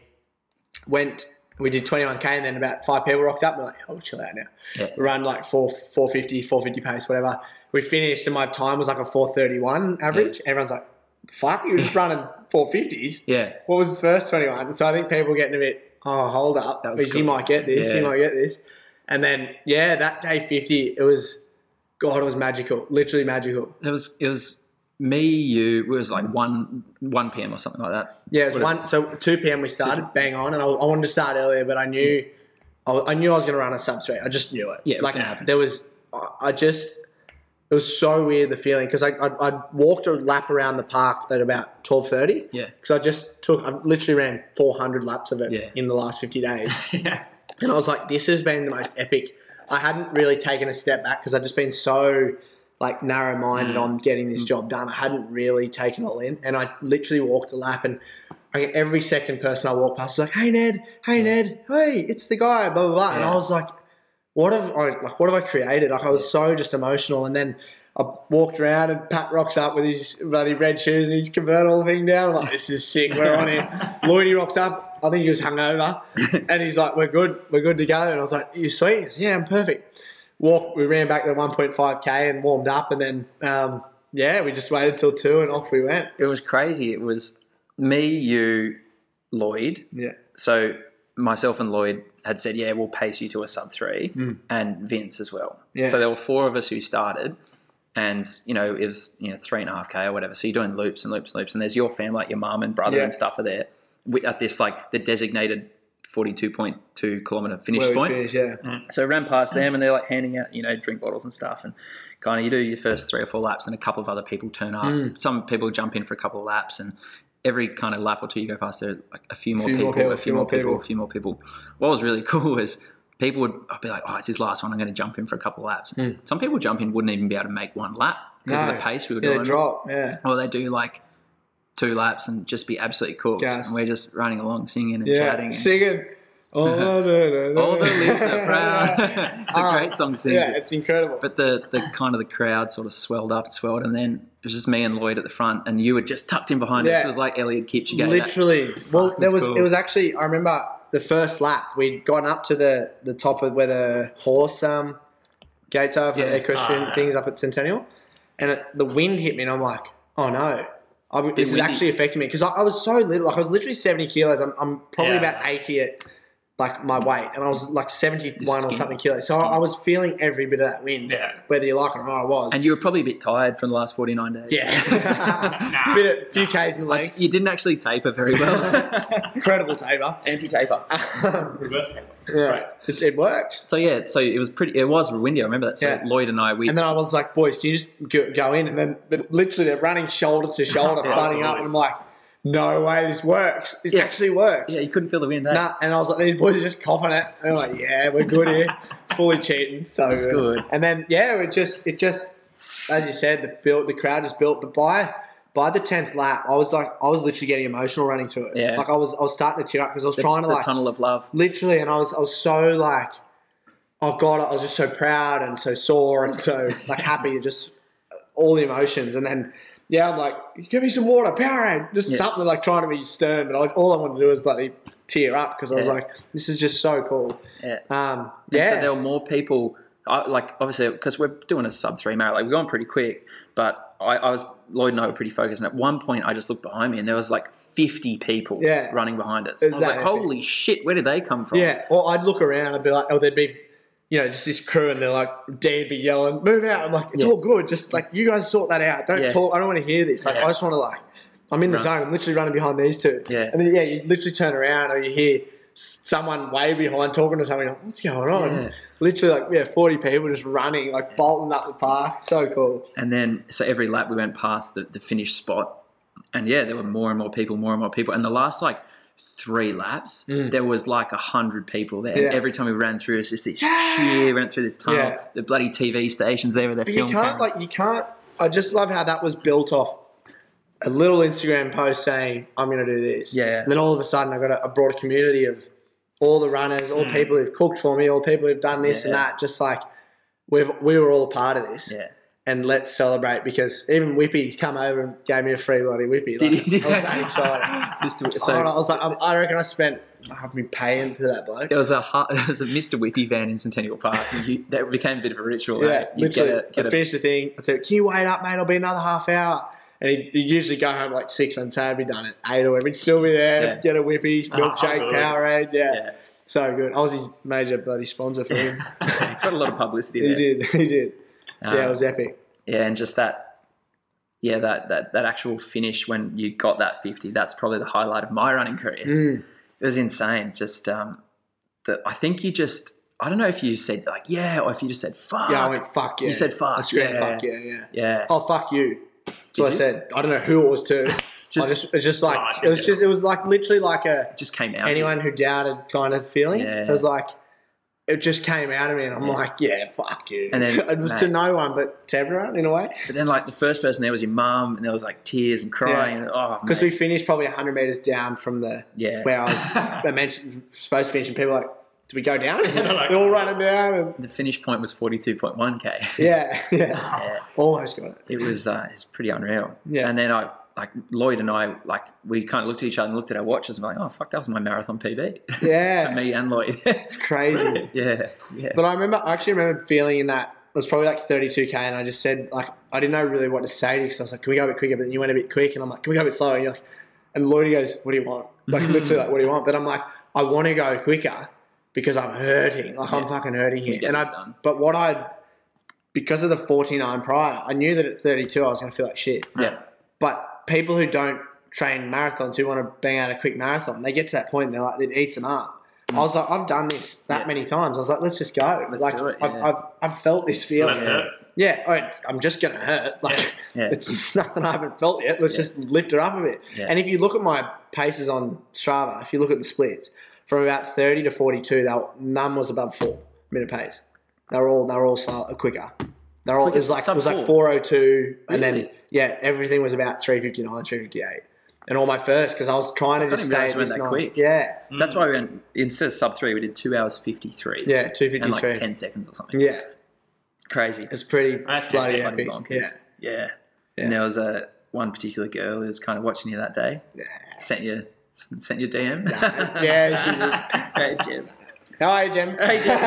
went, we did twenty-one K and then about five people rocked up. We're like, oh, chill out now.
Yeah.
We run like four, 450, 450 pace, whatever. We finished and my time was like a four thirty-one average. Everyone's like, fuck, you were just running four fifties.
Yeah.
What was the first twenty-one? And so I think people were getting a bit, oh, hold up.
That was
Because you
cool.
might get this,
Yeah.
you might get this. And then, yeah, that day fifty, it was, God, it was magical. Literally magical.
It was it was me, you. It was like one one p.m. or something like that.
Yeah, it was
What-
one. So two p.m. we started, bang on, and I, I wanted to start earlier, but I knew, I, I knew I was going to run a sub three. I just knew it.
Yeah, it was
like
gonna happen.
there was, I I just, it was so weird the feeling because I, I I walked a lap around the park at about twelve thirty.
Yeah.
Because I just took, I literally ran four hundred laps of it
Yeah.
in the last fifty days,
yeah.
and I was like, this has been the most epic. I hadn't really taken a step back because I'd just been so like narrow-minded
Mm.
on getting this job done. I hadn't really taken it all in, and I literally walked a lap, and I, every second person I walked past was like, "Hey Ned, hey Ned, hey, it's the guy," blah blah blah, and
Yeah.
I was like, "What have I like? What have I created?" Like I was so just emotional, and then I walked around, and Pat rocks up with his bloody red shoes and his convertible thing down. I'm like, this is sick. We're on him. Lloydie rocks up. I think he was hungover, and he's like, "We're good. We're good to go." And I was like, "You sweet?" He goes, "Yeah, I'm perfect." Walk. We ran back the one point five K and warmed up, and then um, yeah, we just waited till two, and off we went.
It was crazy. It was me, you, Lloyd.
Yeah.
So myself and Lloyd had said, yeah, we'll pace you to a sub three,
Mm.
and Vince as well.
Yeah.
So there were four of us who started, and you know it was you know three and a half k or whatever. So you're doing loops and loops and loops, and there's your family, like your mum and brother
Yeah.
and stuff are there we, at this like the designated forty-two point two kilometer finish
Where we
point.
finished, yeah.
So I ran past them and they're like handing out, you know, drink bottles and stuff. And kind of you do your first three or four laps and a couple of other people turn up.
Mm.
Some people jump in for a couple of laps and every kind of lap or two you go past there, like a few more
Few
people,
more people,
a few more people, a few more people. What was really cool is people would I'd be like, oh, it's his last one. I'm going to jump in for a couple of laps.
Mm.
Some people jump in wouldn't even be able to make one lap because of the pace we were
yeah,
doing.
they drop, yeah.
Or they do like two laps and just be absolutely cooked.
Gas.
And we're just running along, singing and
Yeah,
chatting. And
singing. Oh, no, no, no.
all the lips are proud. It's a
Um,
great song to sing.
Yeah, it's incredible.
But the, the kind of the crowd sort of swelled up and swelled, and then it was just me and Lloyd at the front, and you were just tucked in behind us.
Yeah.
It was like Elliot Kipchoge.
Literally. Well,
Fuck,
there
was
was
cool.
it was actually I remember the first lap we'd gotten up to the, the top of where the horse um gates are for
Yeah.
the equestrian
Ah, yeah.
things up at Centennial, and it, the wind hit me, and I'm like, oh no. I, this is
windy.
actually affecting me because I, I was so little. Like I was literally seventy kilos. I'm, I'm probably
Yeah.
about eighty at like my weight, and I was like seventy-one or
Skinny.
something kilos. So I,
Skinny.
I was feeling every bit of that wind,
Yeah.
whether you like it or not. I was.
And you were probably a bit tired from the last forty-nine days.
yeah, bit of few k's in the
Like,
legs.
you didn't actually taper very well.
Incredible taper.
Anti-taper.
Reverse taper.
Yeah, it, it works.
So yeah, so it was pretty. It was windy. I remember that. So
Yeah.
Lloyd and I, we
And then I was like, boys, can you just go, go in? And then the, literally they're running shoulder to shoulder,
Yeah,
butting up.
absolutely.
And I'm like, no way, this works. This
Yeah.
actually works.
yeah, you couldn't feel the wind. Eh?
Nah, and I was like, these boys are just coughing it. And they're like, yeah, we're good here. Fully cheating. So
That's good.
And then, yeah, it just, it just, as you said, the built, the crowd just built. But by, by the tenth lap, I was like, I was literally getting emotional running through it.
Yeah.
Like I was, I was starting to tear up because I was
The,
trying to
the
like,
tunnel of love.
literally, and I was, I was so like, oh God, I was just so proud and so sore and so like happy, just all the emotions. And then, yeah, I'm like, give me some water, Powerade, just
Yeah.
something like trying to be stern, but like all I wanted to do was bloody tear up because I was
Yeah.
like, this is just so cool.
Yeah.
Um,
And
yeah,
so there were more people, I, like obviously because we're doing a sub three marathon, like we're going pretty quick, but I, I was, Lloyd and I were pretty focused. And at one point I just looked behind me and there was like fifty people
Yeah.
running behind us.
It
I
was
was
that
like,
epic.
holy shit, where did they come from?
yeah. Or I'd look around and be like, oh, there'd be, you know, just this crew and they're like, Dan'd be yelling, move out. I'm like, it's
Yeah.
all good. Just like, you guys sort that out. Don't
Yeah.
talk. I don't want to hear this. Like,
Yeah.
I just want to like, I'm in the
Run.
zone. I'm literally running behind these two.
Yeah.
And then, yeah, you literally turn around or you hear someone way behind talking to somebody. Like, what's going on?
Yeah.
Literally like, yeah, forty people just running, like bolting up the park. So cool.
And then, so every lap we went past the, the finish spot. And yeah, there were more and more people, more and more people. And the last like three laps,
Mm.
there was like a hundred people there.
Yeah.
And every time we ran through, it's just this
Yeah.
cheer, ran through this tunnel.
Yeah.
The bloody T V stations there with their
But
film
you can't,
cameras.
like, you can't I just love how that was built off a little Instagram post saying, I'm going to do this.
Yeah.
And then all of a sudden I got a, I brought a community of all the runners, all
Mm.
people who've cooked for me, all people who've done this and
Yeah.
that, just like we've, we were all a part of this.
Yeah.
And let's celebrate, because even Whippy's come over and gave me a free bloody Whippy.
Did
Like,
he?
I was that excited.
Mister
So, I was like, I I reckon I spent, I've been paying to that bloke.
There was a hu- there was a Mister Whippy van in Centennial Park. And you, that became a bit of a ritual.
Yeah,
eh? You
literally.
Get a, get
I
a,
finished the thing. I said, can you wait up, mate? I'll be another half hour. And he'd, he'd usually go home like six and say I'd be done at eight or whatever. He'd still be there,
Yeah.
get a Whippy,
Oh,
milkshake,
good.
Powerade. Yeah.
yeah.
So good. I was his major bloody sponsor for him.
Got a lot of publicity
he
there.
did. He did.
Um,
yeah, it was epic.
Yeah, and just that, yeah, that, that, that actual finish when you got that fifty, that's probably the highlight of my running career.
Mm.
It was insane. Just, um, the, I think you just, I don't know if you said like, yeah, or if you just said, fuck.
Yeah, I went, fuck yeah.
You said fuck.
I screamed,
yeah.
fuck yeah, yeah.
Yeah.
Oh, fuck you. That's
Did
what I
you?
said. I don't know who it was to.
Just-
I just, it's just like,
No, I
it was
think
just, it was like literally like a,
It just came out.
anyone who doubted kind of feeling.
Yeah.
It was like, it just came out of me and I'm
Yeah.
like, yeah, fuck you.
And then,
it was to
mate.
no one but to everyone in a way.
But then, like, the first person there was your mum, and there was, like, tears and crying.
Yeah.
And, oh,
Because
mate.
we finished probably one hundred metres down from the
Yeah.
where I was I mentioned, supposed to finish, and people were like, do we go down?
Like-
They're all running down. And,
The finish point was forty-two point one K.
yeah, yeah.
Yeah.
Almost got it.
It was uh, it's pretty unreal.
Yeah.
And then I, like, Lloyd and I, like, we kind of looked at each other and looked at our watches and were like, oh, fuck, that was my marathon P B.
Yeah.
For me and Lloyd.
It's crazy.
yeah. Yeah.
But I remember, I actually remember feeling in that, it was probably like thirty-two K, and I just said, like, I didn't know really what to say to you, because I was like, can we go a bit quicker? But then you went a bit quick, and I'm like, can we go a bit slower? And you're like, and Lloyd goes, what do you want? Like, literally, like, what do you want? But I'm like, I want to go quicker because I'm hurting. Like, I'm
Yeah.
fucking hurting
We
here.
get
And I,
this done.
but what I, because of the forty-nine prior, I knew that at thirty-two I was going to feel like shit.
Yeah.
But people who don't train marathons, who want to bang out a quick marathon, they get to that point and they're like, it eats them up. I was like, I've done this that
Yeah.
many times. I was like, let's just go.
Let's
like,
do it,
I've,
yeah.
I've, I've felt this feeling.
Let's
Yeah.
hurt.
Yeah, I- I'm just going to hurt. Like,
Yeah.
it's nothing I haven't felt yet. Let's
Yeah.
just lift it up a bit.
Yeah.
And if you look at my paces on Strava, if you look at the splits, from about thirty to forty-two, they were, none was above four minute pace. They were all they were all slow, quicker. They were all, it was like it was like four oh two, and then
Really?
yeah, everything was about three fifty-nine, three fifty-eight. And all my first, because I was trying to
I
just
didn't
stay
realise
at
it
this
went that
nice.
quick.
Yeah,
So that's why we went, instead of sub three, we did two hours fifty-three.
yeah, two
And
fifty-three.
like ten seconds or something.
Yeah,
Crazy.
it's pretty
That's
bloody
crazy.
epic.
Bonkers.
Yeah,
Yeah.
Yeah.
And there was a one particular girl who was kind of watching you that day.
yeah.
Sent you sent you a D M.
Yeah, she did.
Hey Jim.
How are you, Jim?
Hey, Jim.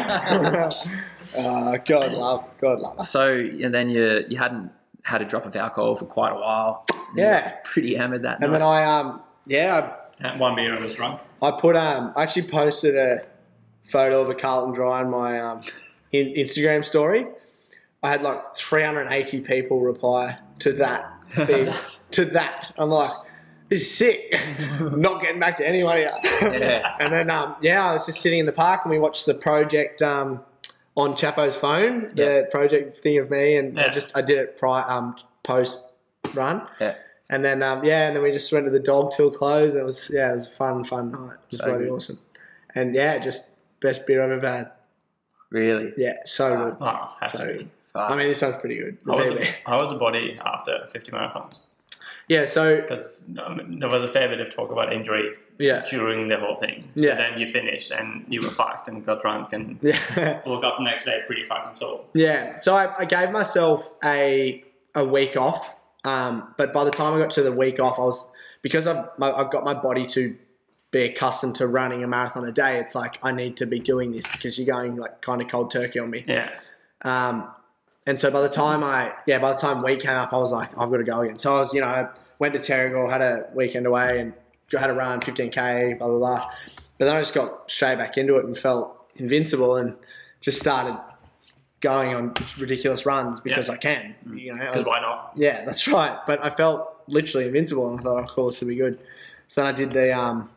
uh, God love, God love.
So and then you you hadn't had a drop of alcohol for quite a while. And you were
Yeah.
Pretty hammered that
And
night.
then I um yeah
Had one beer and was drunk.
I, I put um I actually posted a photo of a Carlton Dry on my um in, Instagram story. I had like three hundred eighty people reply to that thing, to that. I'm like, this is sick. Not getting back to anyone yet.
Yeah.
And then um yeah, I was just sitting in the park and we watched the project um on Chapo's phone, the
Yeah.
project thing of me, and I
Yeah.
just I did it prior um post run.
Yeah.
And then um yeah, and then we just went to the dog till close. And it was yeah, it was a fun, fun night. It was
So
bloody
good.
awesome. And yeah, just best beer I've ever had.
Really?
Yeah, so good.
Oh, has to
So
be.
good.
Fuck.
I mean, this one's pretty good. The
How was,
P B.
the, how was the body after fifty marathons?
Yeah, so
Because um, there was a fair bit of talk about injury
yeah,
during the whole thing. So
Yeah.
then you finished and you were fucked and got drunk and
yeah,
woke up the next day pretty fucking sore.
yeah. So I, I gave myself a a week off. Um, but by the time I got to the week off, I was because I've my, I've got my body to be accustomed to running a marathon a day. It's like I need to be doing this because you're going like kind of cold turkey on me.
Yeah.
Um, and so by the time I, yeah, by the time week came up, I was like, I've got to go again. So I was, you know, I went to Terrigal, had a weekend away and had a run, fifteen K, blah, blah, blah. But then I just got straight back into it and felt invincible and just started going on ridiculous runs because
Yeah.
I can, you know.
Because why not?
Yeah, that's right. But I felt literally invincible and I thought, of course, it'll be good. So then I did the, um,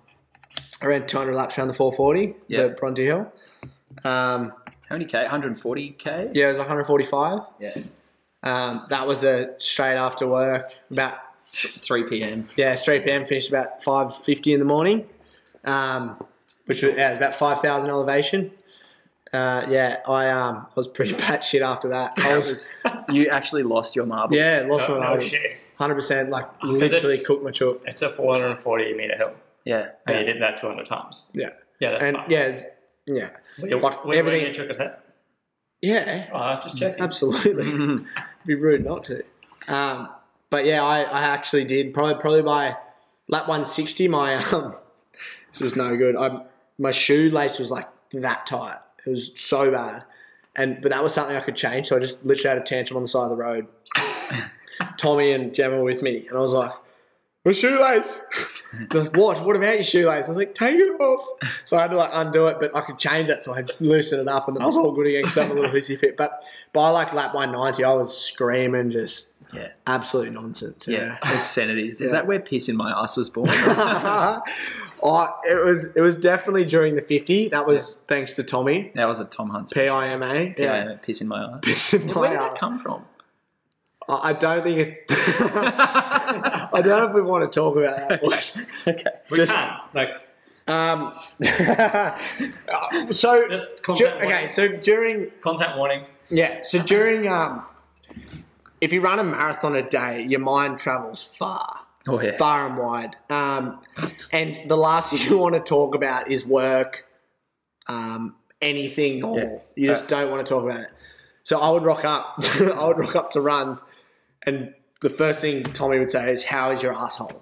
I ran two hundred laps around the four forty,
Yeah.
the Bronte Hill. Um,
How many K? one hundred forty K?
yeah, it was one forty-five.
Yeah.
Um, that was a straight after work, about
three p.m.
yeah three p.m. Finished about five fifty in the morning, um, which was yeah, about five thousand elevation, Uh, yeah, I um was pretty bad shit after that. I was,
You actually lost your marbles.
yeah, lost
No,
my
no
marbles.
shit.
one hundred percent, like
Because
literally
it's-
cooked my chook.
It's a four hundred forty meter hill,
Yeah.
and
Yeah.
you did that two hundred times.
Yeah.
Yeah, that's
And
fine.
yeah, it's, yeah.
Were you,
like
were you
everything-
wearing your chook head?
Yeah,
Oh, just checking.
absolutely. It'd be rude not to. Um, but yeah, I, I actually did probably probably by lap one sixty. My um, this was no good. I my shoelace was like that tight. It was so bad, and but that was something I could change. So I just literally had a tantrum on the side of the road. Tommy and Gemma were with me, and I was like, "My shoelace." They're like, what? What about your shoelace? I was like, take it off. So I had to like undo it, but I could change that, so I loosened it up, and I was all good again because I'm a little hissy fit. But by like lap one ninety, I was screaming, just
Yeah.
absolute nonsense.
Yeah.
Yeah.
Obscenities. Is
Yeah.
that where piss in my ass was born?
oh, it was it was definitely during the fifty. That was thanks to Tommy.
That was a Tom Hunt.
P I M A.
Yeah.
Yeah.
Piss in my ass.
Piss in
Yeah,
my
where did that
ass.
come from?
I I don't think it's. I don't know if we want to talk about that.
Okay.
We
Just-
can. Like,
Um, so
Just
du-
content
okay,
warning.
so during
content warning.
yeah, so during um, if you run a marathon a day, your mind travels far,
Oh, yeah.
far and wide. Um, and the last thing you want to talk about is work, um, anything normal. You just don't want to talk about it. So I would rock up. I would rock up to runs, and the first thing Tommy would say is, "How is your asshole?"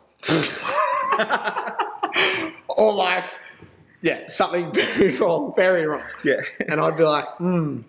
Or like, yeah, something very wrong, very wrong.
Yeah.
And I'd be like, hmm.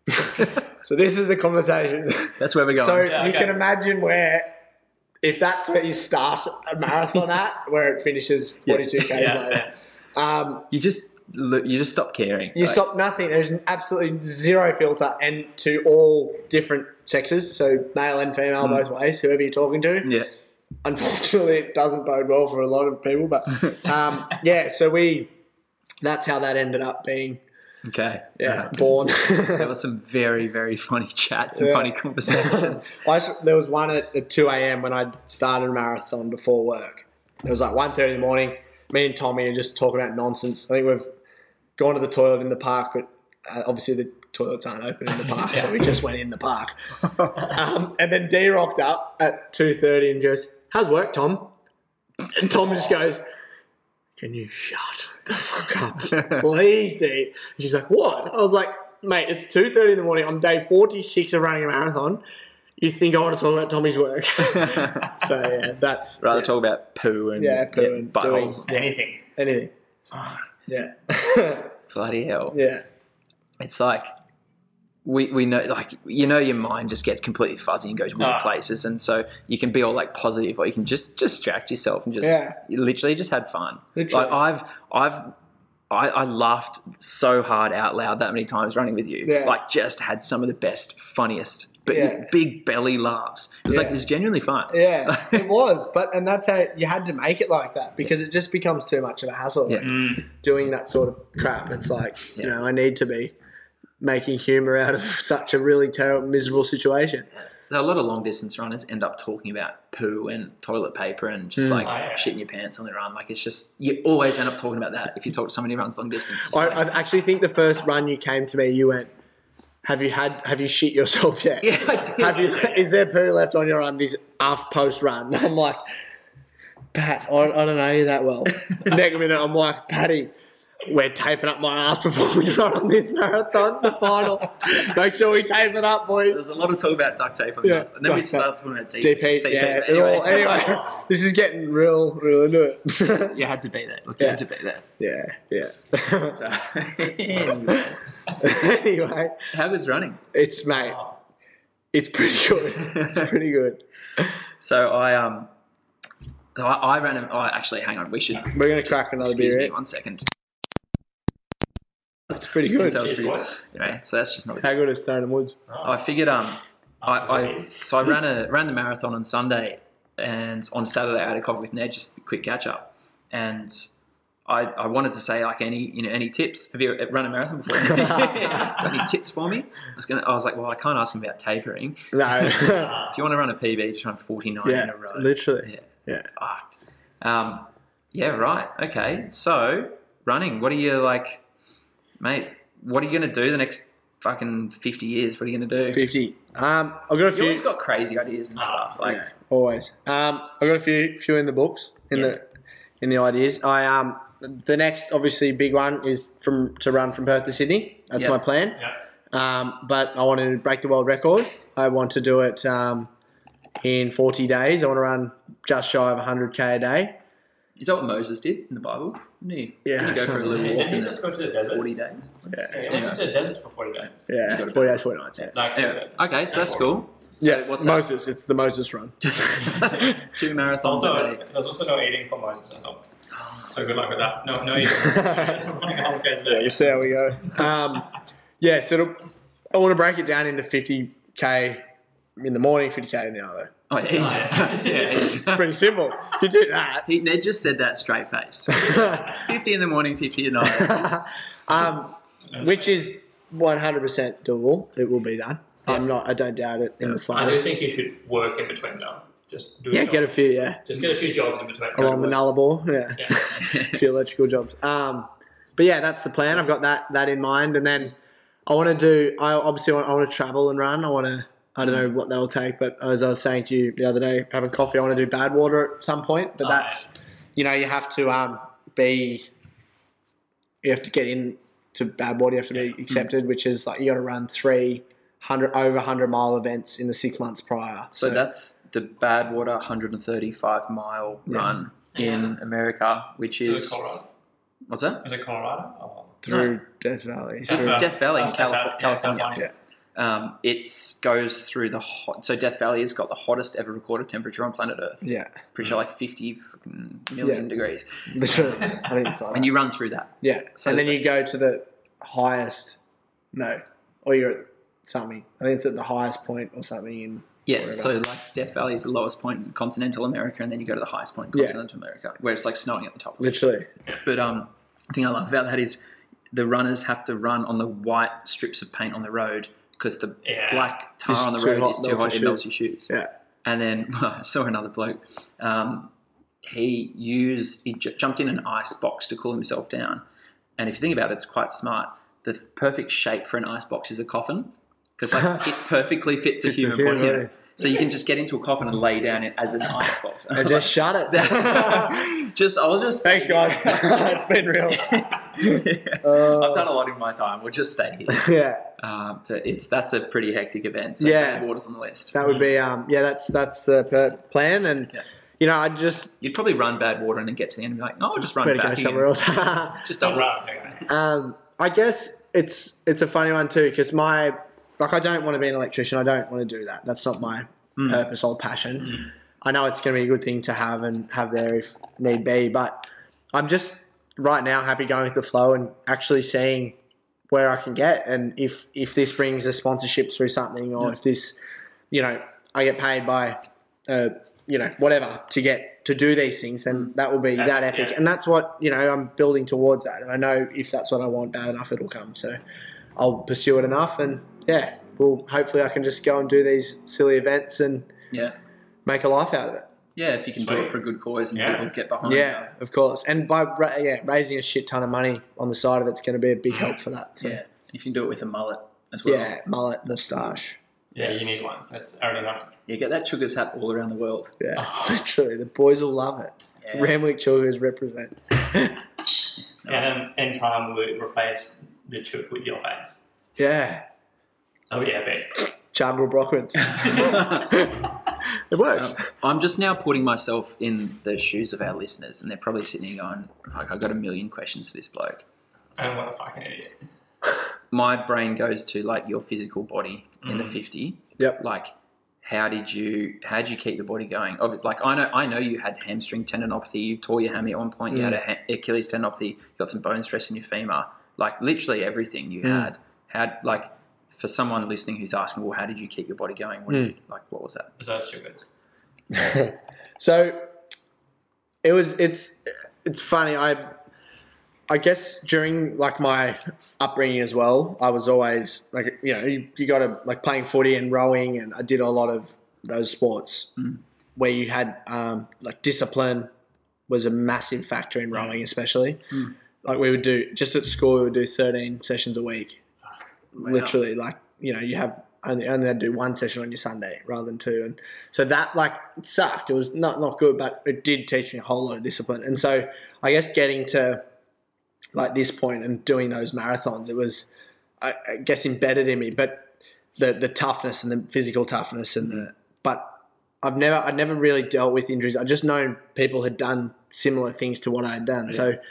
So this is the conversation.
That's where we're going.
So
Yeah,
you
okay.
can imagine where, if that's where you start a marathon at, where it finishes forty-two Ks
Yeah.
later. Um,
you just look, you just stop caring.
you
Like,
stop nothing. There's absolutely zero filter, and to all different sexes, so male and female
Mm.
both ways, whoever you're talking to.
Yeah.
Unfortunately, it doesn't bode well for a lot of people, but um, yeah. So we, that's how that ended up being.
Okay.
Yeah,
Uh,
born.
there was some very, very funny chats and
Yeah.
funny conversations.
I s- there was one at, at two a.m. when I started a marathon before work. It was like one thirty in the morning. Me and Tommy are just talking about nonsense. I think we've gone to the toilet in the park, but uh, obviously the toilets aren't open in the park, so we just went in the park. Um, and then D rocked up at two thirty and goes, "How's work, Tom?" And Tom just goes, "Can you shut the fuck up, please, D?" And she's like, "What?" I was like, "Mate, it's two thirty in the morning. I'm day forty-six of running a marathon. You think I want to talk about Tommy's work?" So yeah, that's
Rather
yeah,
talk about poo and,
Yeah, poo and
buttholes.
doing-
Anything.
anything. Yeah,
Bloody hell.
yeah,
It's like we we know, like, you know, your mind just gets completely fuzzy and goes weird
Ah.
places, and so you can be all like positive, or you can just just distract yourself and just
Yeah.
you literally just had fun.
Literally.
Like I've I've I, I laughed so hard out loud that many times running with you.
Yeah.
Like just had some of the best, funniest, but
Yeah.
big belly laughs. It was like
Yeah.
it was genuinely fun.
yeah. It was, but and that's how you had to make it like that because it just becomes too much of a hassle.
Yeah.
Like,
Mm.
doing that sort of crap. It's like you
Yeah.
know, I need to be making humour out of such a really terrible, miserable situation.
A lot of long distance runners end up talking about poo and toilet paper and just
Mm.
like
Oh, yeah.
shitting your pants on the run. Like it's just you always end up talking about that if you talk to somebody who runs long distance. It's
I,
like-
I actually think the first run you came to me, you went, "Have you had? Have you shit yourself yet?
yeah, I did.
Have you? Is there poo left on your undies after post run?" I'm like, "Pat, I, I don't know you that well." Next minute, I'm like, "Patty, we're taping up my ass before we run on this marathon, the final. Make sure we tape it up, boys."
There's a lot of talk about duct tape on
Yeah,
the and then we
duct tape.
started talking about D-
D P,
D P,
yeah.
but
it all-
anyway.
Anyway, this is getting real, real into it.
You had to be there. Look, you
Yeah.
had to be there.
yeah, yeah.
So, anyway,
Anyway,
how was running?
it's mate, it's pretty good. It's pretty good.
So I um, so I, I ran. A, oh, actually, hang on. We should.
We're gonna crack another
Excuse
beer.
me,
eh?
one second.
That's pretty good.
That was
Cheers,
pretty
boys.
good. Anyway, so that's just not.
How good is Stone and Woods?
I figured um, I, I
Please.
so I ran a ran the marathon on Sunday, and on Saturday I had a coffee with Ned, just a quick catch up, and I, I wanted to say like any you know any tips. Have you run a marathon before? Got any tips for me? I was gonna I was like, well, I can't ask him about tapering.
No.
If you want to run a P B, just run forty-nine
yeah,
in a row.
literally.
Yeah,
Yeah.
fucked. Um, yeah, right. Okay, so running. What are you like, mate? what are you going to do the next fucking fifty years? What are you going to do?
fifty. Um, I've got a
You
few.
always got crazy ideas and stuff. Like,
Yeah, always. Um, I've got a few few in the books, in
Yeah.
the in the ideas. I um the next obviously big one is from to run from Perth to Sydney. That's
Yep.
my plan.
Yeah.
Um, but I want to break the world record. I want to do it um, in forty days. I want to run just shy of one hundred k a day.
is that what Moses did in the Bible? Didn't he?
Yeah,
Didn't he go for a
something
little
like that.
walk
Didn't he
in
just go to the
the
desert?
forty days?
Yeah,
Yeah, he
Anyway.
went to the desert for forty days.
yeah,
got it.
forty days, forty nights. Yeah,
Like,
Yeah. Okay, so that's cool.
yeah.
what's that?
Moses. It's the Moses run.
Two marathons
Also,
a day.
there's also no eating for Moses as well. So good luck with that. No, no eating. Running a whole day.
Yeah, we'll see how we go. Um, yeah, so it'll, I want to break it down into fifty k in the morning, fifty k in the afternoon.
Oh, easy. Yeah, easy.
It's pretty simple. If you do that.
He, Ned just said that straight faced. fifty in the morning, fifty at night.
um, which is one hundred percent doable. It will be done. I'm not. I don't doubt it in the
I do
slightest.
think you should work in between though. Just do
Yeah,
job.
get a few. Yeah,
Just get a few jobs in between.
along the Nullarbor. Yeah,
Yeah.
a few electrical jobs. Um, but yeah, that's the plan. I've got that that in mind, and then I want to do. I obviously want, I want to travel and run. I want to. I don't know what that'll take, but as I was saying to you the other day, having coffee, I want to do Badwater at some point. But
Oh,
that's, you know, you have to um, be. You have to get in to Badwater. You have to be accepted, which is like you got to run three hundred over one hundred mile events in the six months prior.
So that's the Badwater one hundred thirty-five mile
Yeah.
run in America, which
Is it
is
Colorado?
what's that?
Is it Colorado? Oh.
through Death Valley.
Death
through-
Valley.
Death Valley in
Oh, Death
Calif-
Valley, yeah,
California.
California.
Um, it goes through the hot. So Death Valley has got the hottest ever recorded temperature on planet Earth.
Yeah,
Pretty sure like fifty fucking million
Yeah.
degrees.
literally. I think it's like
And
that.
you run through that.
Yeah,
So
and then
the-
you go to the highest. No, or you're at something. I think it's at the highest point or something in.
Yeah,
wherever.
so like Death Valley is the lowest point in continental America, and then you go to the highest point in
Yeah.
continental America, where it's like snowing at the top.
Literally.
But um, the thing I love about that is the runners have to run on the white strips of paint on the road because the
Yeah.
black tar
It's
on the
too
road
hot,
is too
melts
hot,
your
it melts your shoes.
Yeah.
And then I saw another bloke. Um, he used he j- jumped in an ice box to cool himself down. And if you think about it, it's quite smart. The perfect shape for an ice box is a coffin because like it perfectly fits a
Fits a
human
human
body.
body.
Yeah. So you can just get into a coffin and lay down it as an ice box.
And just shut it.
just I was just
Thanks, guys. It's been real. Uh,
I've done a lot in my time. We'll just stay here.
Yeah,
Um, but it's that's a pretty hectic event. So
Yeah.
Badwater's on the list.
that would be. Um, yeah, that's that's the per- plan, and
Yeah.
you know, I just
You'd probably run Badwater and then get to the end and be like, oh, I'll just run
better
back
go
again.
somewhere else.
Just
Don't
double.
run. Okay.
Um, I guess it's it's a funny one too because my like I don't want to be an electrician. I don't want to do that. That's not my
Mm.
purpose or passion.
Mm.
I know it's going to be a good thing to have and have there if need be, but I'm just right now happy going with the flow and actually seeing where I can get and if if this brings a sponsorship through something or
Yeah.
if this, you know, I get paid by, uh, you know, whatever to get to do these things, then that will be
That-
that epic.
yeah.
And that's what, you know, I'm building towards that. And I know if that's what I want bad enough, it'll come. So I'll pursue it enough and yeah, well, hopefully I can just go and do these silly events and
Yeah.
make a life out of it.
Yeah, if you can do
Sweet.
it for a good cause and
Yeah.
people get behind
Yeah, of course. And by ra- yeah, raising a shit ton of money on the side of it's going to be a big help for that.
it.
So,
Yeah. If you can do it with a mullet as well.
yeah, mullet, moustache.
Yeah, you need one. That's I already know.
You get that Chuggers hat all around the world.
Yeah,
Oh.
literally. The boys will love it.
Yeah.
Ramwick Chuggas represent.
And then in time we replace the chip with your face.
Yeah,
Oh yeah, big.
Chadwell Brockmans. It works.
Um, I'm just now putting myself in the shoes of our listeners, and they're probably sitting there going, like, I've got a million questions for this bloke.
And what a fucking idiot.
My brain goes to, like, your physical body in the
Mm.
fifty.
Yep.
Like, how did you how did you keep the body going? Obvi- Like, I know I know you had hamstring tendinopathy. You tore your hammy at one point. You had a ha- Achilles tendinopathy. You got some bone stress in your femur. Like, literally everything you
Mm.
had. Had, like, for someone listening who's asking, well, how did you keep your body going? What did you, like, what was that?
So stupid.
So it was. It's it's funny. I I guess during like my upbringing as well, I was always like you know you, you got to like playing footy and rowing, and I did a lot of those sports
Mm.
where you had um, like discipline was a massive factor in rowing, especially.
Mm.
like we would do just at school. We would do thirteen sessions a week,
Wow.
literally. Like you know, you have only only had to do one session on your Sunday rather than two, and so that like it sucked. It was not not good, but it did teach me a whole lot of discipline. And so I guess getting to like this point and doing those marathons, it was I, I guess embedded in me. But the the toughness and the physical toughness and the but I've never I never really dealt with injuries. I just known people had done similar things to what I had done.
Yeah.
So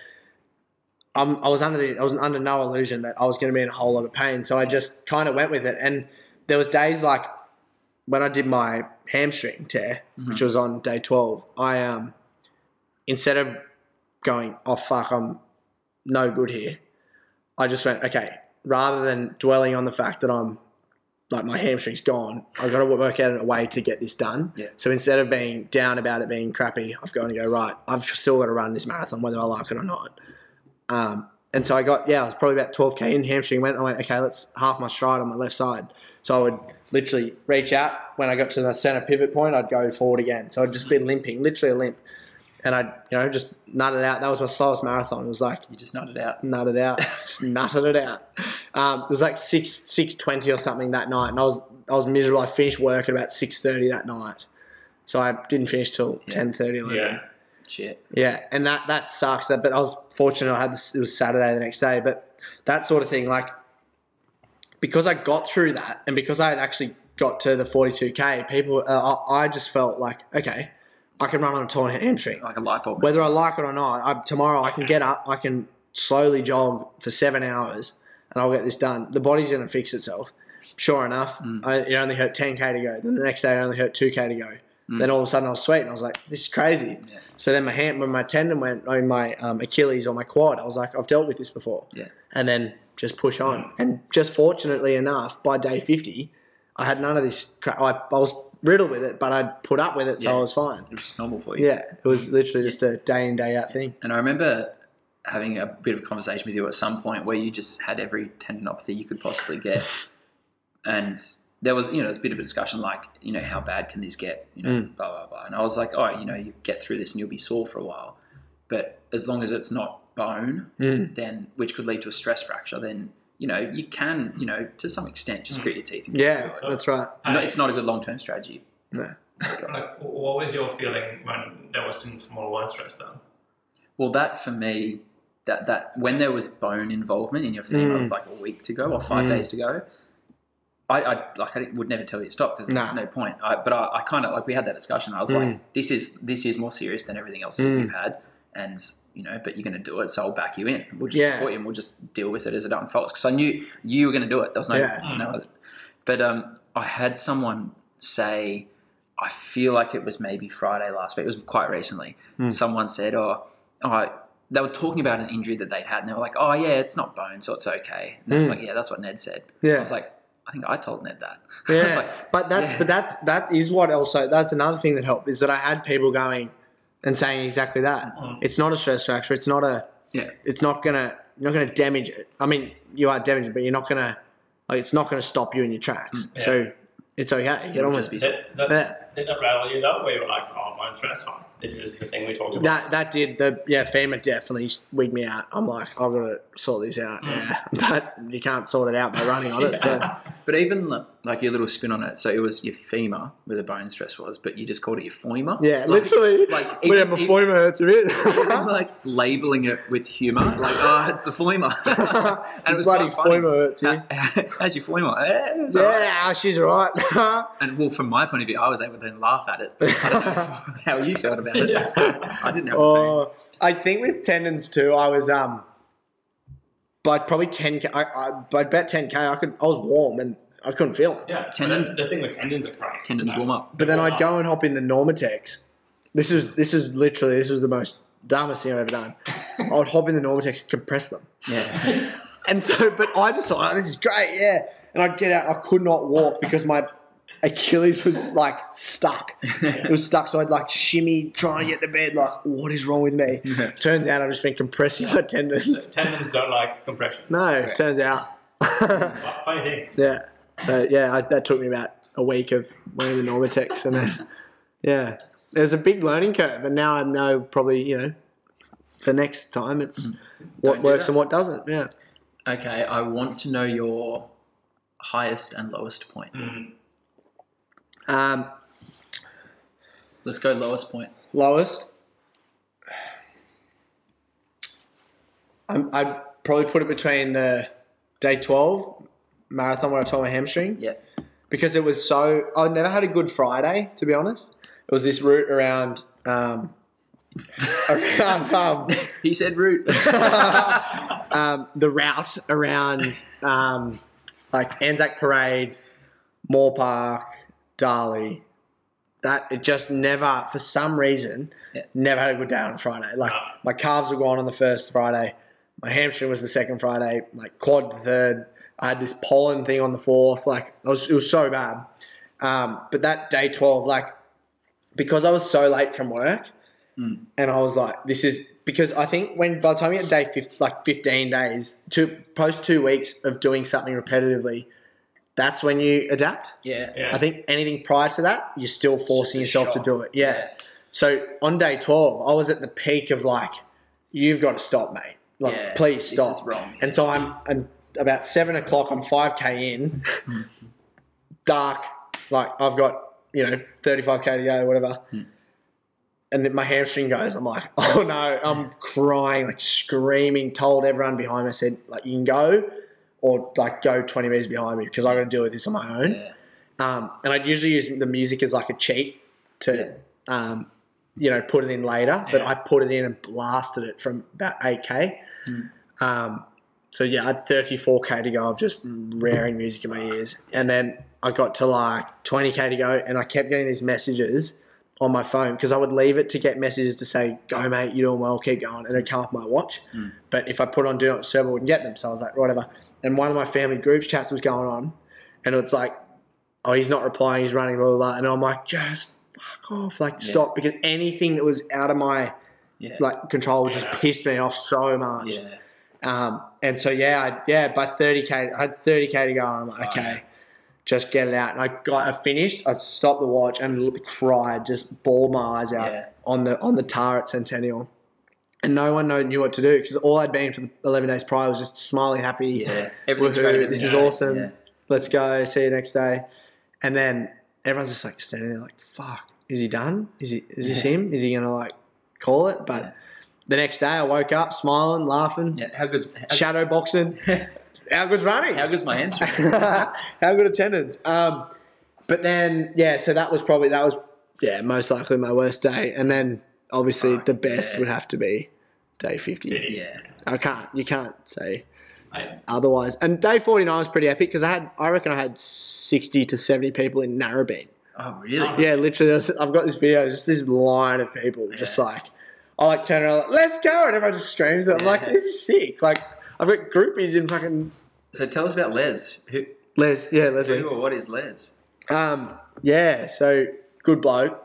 I'm, I was under the I was under no illusion that I was going to be in a whole lot of pain. So I just kind of went with it. And there was days like when I did my hamstring tear,
Mm-hmm.
which was on day twelve. I um instead of going, oh fuck, I'm no good here, I just went, okay, rather than dwelling on the fact that I'm like my hamstring's gone, I've got to work out a way to get this done.
Yeah.
So instead of being down about it being crappy, I've got to go, right, I've still got to run this marathon whether I like it or not. Um, and so I got, yeah, I was probably about twelve K in, hamstring went, I went, okay, let's half my stride on my left side. So I would literally reach out. When I got to the center pivot point, I'd go forward again. So I'd just be limping, literally a limp. And I'd, you know, just nut it out. That was my slowest marathon. It was like,
You just nodded out.
nutted out, just nutted it out. Um, it was like six six twenty or something that night, and I was I was miserable. I finished work at about six thirty that night, so I didn't finish till
Yeah.
ten thirty, eleven.
Yeah.
Shit.
Yeah, and that that sucks. That, but I was fortunate. I had this. It was Saturday the next day, but that sort of thing, like because I got through that, and because I had actually got to the forty-two K, people, uh, I, I just felt like, okay, I can run on a torn hamstring.
Like a light bulb.
Whether I like it or not, I, tomorrow I can get up, I can slowly jog for seven hours, and I'll get this done. The body's going to fix itself. Sure enough,
Mm.
I, it only hurt ten K to go. Then the next day, it only hurt two K to go.
Mm.
Then all of a sudden, I was sweating. I was like, "This is crazy."
Yeah.
So then my hand, when my tendon went on my um, Achilles or my quad, I was like, "I've dealt with this before."
Yeah.
And then just push on. And just fortunately enough, by day fifty, I had none of this. Cra- I, I was riddled with it, but I'd put up with it, so
Yeah.
I was fine.
It was just normal for you.
Yeah, it was literally just a day in, day out thing.
And I remember having a bit of a conversation with you at some point where you just had every tendinopathy you could possibly get. And there was, you know, there's a bit of a discussion like, you know, how bad can this get? You know,
Mm.
blah, blah, blah. And I was like, oh, you know, you get through this and you'll be sore for a while. But as long as it's not bone,
Mm.
then which could lead to a stress fracture, then, you know, you can, you know, to some extent just grit your teeth and get
Yeah,
through it.
that's right.
No, it's not a good long-term strategy.
No.
Like, what was your feeling when there was some small bone stress done?
Well, that for me, that that when there was bone involvement in your femur,
Mm.
with like a week to go or five
Mm.
days to go, I, I like I would never tell you to stop because there's
Nah.
no point. I, but I, I kind of like we had that discussion. I was
Mm.
like, this is this is more serious than everything else that
Mm.
we've had, and you know, but you're going to do it, so I'll back you in. We'll just
Yeah.
support you and we'll just deal with it as it unfolds. Because I knew you were going to do it. There was no,
Yeah.
no other. But um, I had someone say, I feel like it was maybe Friday last week. It was quite recently.
Mm.
Someone said, oh, oh, they were talking about an injury that they'd had, and they were like, oh yeah, it's not bone, so it's okay. And I was
Mm.
like, yeah, that's what Ned said.
Yeah.
I was like, I think I told Ned that. I was
Yeah,
like,
but that's
yeah.
but that's that is what also that's another thing that helped is that I had people going and saying exactly that.
Mm.
It's not a stress fracture. It's not a.
Yeah.
It's not gonna. You're not gonna damage it. I mean, you are damaging, but you're not gonna. Like, it's not gonna stop you in your tracks.
Yeah.
So it's okay. Get on with
Just be
it.
Did that,
Yeah.
did that rattle you though, where you were like, oh, bone stress, oh, this is the thing we talked about?
That that did the yeah femur definitely wigged me out. I'm like I've got to sort this out.
Mm.
Yeah, but you can't sort it out by running on it. So
But even li- like your little spin on it, so it was your femur where the bone stress was, but you just called it your foimer.
yeah,
Like-
literally.
like
yeah,
even-
my
even-
foimer hurts a bit.
Even like labeling it with humour, like oh, it's the foimer, and it was
Bloody
quite funny.
foimer hurts you.
How- How's your foimer? Eh, it's all right.
Yeah, she's alright.
And well, from my point of view, I was able to then laugh at it. I don't know how you felt about it. I didn't have a
Oh, I think with tendons too, I was um, by probably ten k. I, I by about ten k, I could. I was warm and I couldn't feel them.
Yeah,
Tendons-
tendons. The thing with tendons are great.
tendons warm up.
But then
Warm
I'd
up.
go and hop in the Normatex. This is this is literally this was the most dumbest thing I've ever done. I would hop in the Normatex and compress them.
Yeah.
And so, but I just thought, oh, this is great, yeah. And I'd get out, I could not walk because my Achilles was like stuck. It was stuck, so I'd like shimmy, try and get to bed, like, what is wrong with me? Turns out I've just been compressing my tendons.
Tendons don't like compression.
No, turns out.
Funny thing.
Yeah. So, yeah, I, that took me about a week of wearing the Normatex. And then, yeah, there was a big learning curve. And now I know probably, you know, for next time, it's
Don't
what
do
works
that.
and what doesn't. Yeah.
Okay, I want to know your highest and lowest point.
Mm.
Um,
Let's go lowest point.
lowest. I'm, I'd probably put it between the day twelve marathon where I tore my hamstring.
Yeah.
Because it was so, I never had a good Friday, to be honest. It was this route around, um, around, um,
He said route.
um, the route around, um, like Anzac Parade, Moore Park, Darley. That it just never, for some reason,
Yeah.
never had a good day on a Friday. Like
No.
my calves were gone on the first Friday, my hamstring was the second Friday, like quad the third. I had this pollen thing on the fourth. Like it was, it was so bad. Um, but that day twelve, like because I was so late from work,
Mm.
and I was like, this is because I think when by the time you get day fifth, like fifteen days, two post two weeks of doing something repetitively, that's when you adapt.
Yeah.
Yeah.
I think anything prior to that, you're still forcing
just a
yourself to
shock.
do it. Yeah. So on day twelve, I was at the peak of like, you've got to stop, mate. Like,
Yeah,
please
this
stop.
is wrong.
And so I'm, I'm about seven o'clock. I'm five k in, dark. Like I've got you know thirty-five k to go, whatever.
Hmm.
And then my hamstring goes. I'm like, oh no! I'm crying, like screaming. Told everyone behind me. I said, like, you can go, or like go twenty meters behind me because I got to deal with this on my own.
Yeah.
Um, and I'd usually use the music as like a cheat to, um, you know, put it in later. But
Yeah.
I put it in and blasted it from about eight k.
Mm.
Um, so yeah, I had thirty-four k to go of just raring music in my ears. And then I got to like twenty k to go and I kept getting these messages on my phone because I would leave it to get messages to say, go mate, you're doing well, keep going. And it'd come off my watch.
Mm.
But if I put on Do Not Disturb, I wouldn't get them. So I was like, whatever. And one of my family groups chats was going on and it's like, oh, he's not replying, he's running, blah, blah, blah. And I'm like, just fuck off, like stop. Because anything that was out of my
Yeah.
like control would just
Yeah.
piss me off so much.
yeah.
Um, and so, yeah, I, yeah, by thirty k, I had thirty k to go. And I'm like,
Oh,
okay,
yeah.
just get it out. And I got, I finished, I stopped the watch and l- cried, just bawled my eyes out
Yeah.
on the on the tar at Centennial. And no one know, knew what to do because all I'd been for the eleven days prior was just smiling, happy.
Yeah. Everything's
Woohoo,
great.
this
Yeah.
is awesome.
Yeah.
Let's go. See you next day. And then everyone's just like standing there like, fuck, is he done? Is he? Is this
Yeah.
him? Is he going to like call it? But
Yeah.
the next day I woke up smiling, laughing,
Yeah. How good's how,
shadow boxing. How good's running?
how good's my hamstring?
How good attendance. Um, but then, yeah, so that was probably, that was, yeah, most likely my worst day. And then obviously
Fuck,
the best
yeah.
would have to be day fifty.
Yeah.
I can't, you can't say
I,
otherwise. And day forty-nine was pretty epic because I had, I reckon I had sixty to seventy people in Narrabeen.
Oh really?
Yeah, literally, there's, I've got this video, just this line of people just
Yeah.
like, I like turn around, like, let's go, and everyone just screams it. I'm like,
Yeah.
this is sick. Like, I've got groupies in fucking
So tell us about Les. Who,
Les, yeah, Leslie.
who or what is Les?
Um, yeah, so good bloke.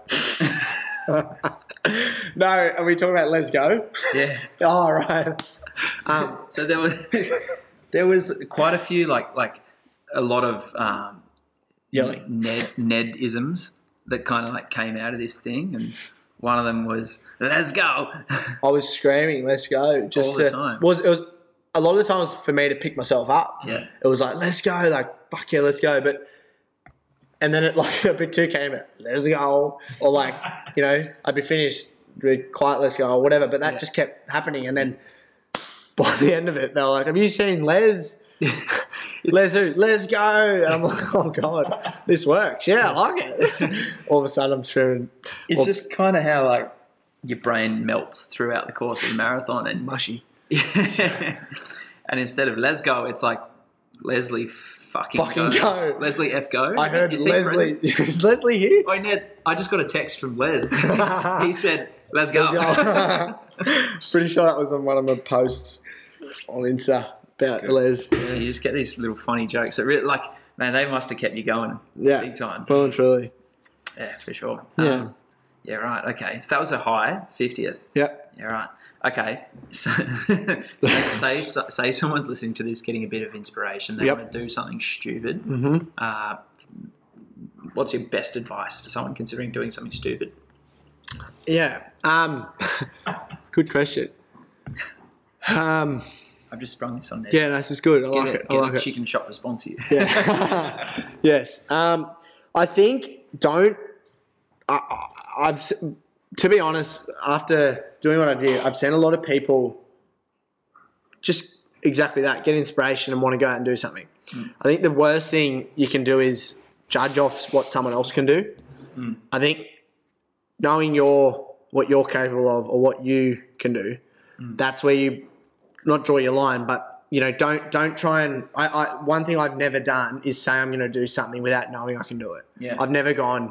No, are we talking about Let's Go?
Yeah.
Oh, right.
So,
Um,
so there was there was quite a few like like a lot of um,
Yeah,
like
like-
Ned Ned-isms that kind of like came out of this thing, and one of them was "Let's go."
I was screaming, let's go. Just
All the
to,
time.
Was, it was a lot of the times for me to pick myself up.
Yeah.
It was like, let's go, like, fuck yeah, let's go. But, and then it like a bit too came out, let's go. Or like, you know, I'd be finished, be quiet, let's go, or whatever. But that
Yeah.
just kept happening. And then by the end of it, they were like, have you seen Les? Les who? Let's go. And I'm like, oh God, this works. Yeah, I like it. All of a sudden I'm screaming.
It's
or
just kind of how like your brain melts throughout the course of the marathon, and
mushy.
and instead of "Let's go," it's like Leslie fucking,
Fucking go.
Leslie F go.
I heard
Is he
Leslie.
present?
Is Leslie here?
Oh, Ned, I just got a text from Les. He said, "Let's go."
Pretty sure that was on one of my posts on Insta about Les.
So
Yeah.
you just get these little funny jokes that really, like, man, they must have kept you going
Yeah.
big time.
Well and truly.
Yeah, for sure.
Yeah.
Um, yeah, right. Okay. So that was a high, fiftieth.
Yep.
Yeah, right. Okay. So, say, say say someone's listening to this, getting a bit of inspiration. They
Yep.
want to do something stupid.
Mm-hmm.
Uh, what's your best advice for someone considering doing something stupid?
Yeah. Um, good question. Um,
I've just sprung this on there.
yeah, this is good. I
Get
like
it.
it. I
Get
like
a
it.
chicken shop to sponsor you.
Yeah. Yes. Um, I think don't. I, I- I've s- to be honest, after doing what I did, I've seen a lot of people just exactly that, get inspiration and want to go out and do something.
Mm.
I think the worst thing you can do is judge off what someone else can do.
Mm.
I think knowing your what you're capable of or what you can do,
Mm.
that's where you not draw your line, but you know, don't don't try and. I, I one thing I've never done is say I'm going to do something without knowing I can do it.
Yeah.
I've never gone.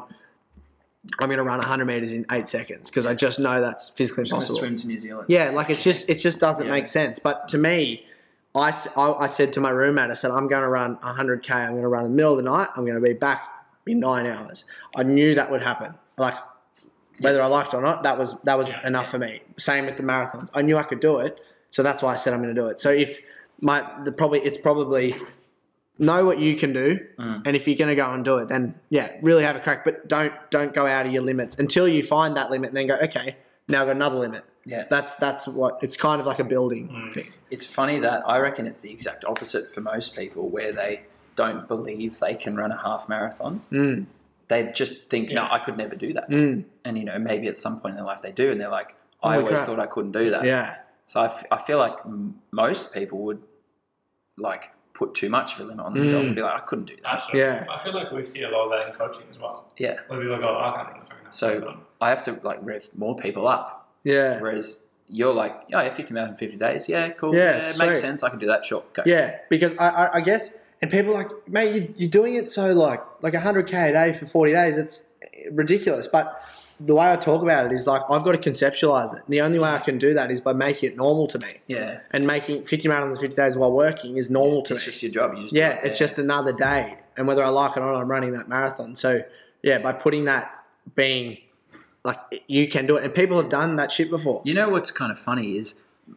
I'm going to run one hundred meters in eight seconds because I just know that's physically
I'm going to
impossible.
swim to New Zealand.
Yeah, like it's just it just doesn't
Yeah.
make sense. But to me, I, s- I- I said to my roommate, I said I'm going to run one hundred k. I'm going to run in the middle of the night. I'm going to be back in nine hours. I knew that would happen. Like whether I liked it or not, that was that was
Yeah.
enough for me. Same with the marathons. I knew I could do it, so that's why I said I'm going to do it. So if my the probably it's probably know what you can do,
Mm.
and if you're going to go and do it, then yeah, really have a crack. But don't don't go out of your limits until you find that limit, and then go okay. Now I've got another limit.
Yeah.
That's that's what it's kind of like a building
Mm.
thing.
It's funny that I reckon it's the exact opposite for most people where they don't believe they can run a half marathon.
Mm.
They just think, no,
Yeah.
I could never do that.
Mm.
And, you know, maybe at some point in their life they do, and they're like, I
Holy
always
crap.
thought I couldn't do that.
Yeah.
So I, f- I feel like m- most people would, like, put too much of a limit on themselves
Mm.
and be like, I couldn't do that.
Absolutely.
Yeah.
I feel like we see a lot of that in coaching as well.
Yeah.
Where people go, I can't even fucking
So I have to, like, rev more people up.
Yeah.
Whereas you're like, oh, yeah, fifty miles in fifty days. Yeah, cool.
Yeah,
Yeah, it
it's
makes
sweet.
sense. I can do that. Sure. Go.
Yeah, because I, I, I guess, and people are like, mate, you, you're doing it so like like one hundred k a day for forty days. It's ridiculous. But the way I talk about it is like I've got to conceptualize it. And the only way I can do that is by making it normal to me.
Yeah.
And making fifty marathons in fifty days while working is normal to
It's
me.
just your job. You just
Yeah,
do it.
it's just another day. And whether I like it or not, I'm running that marathon. So, yeah, by putting that being like you can do it. And people have done that shit before.
You know what's kind of funny is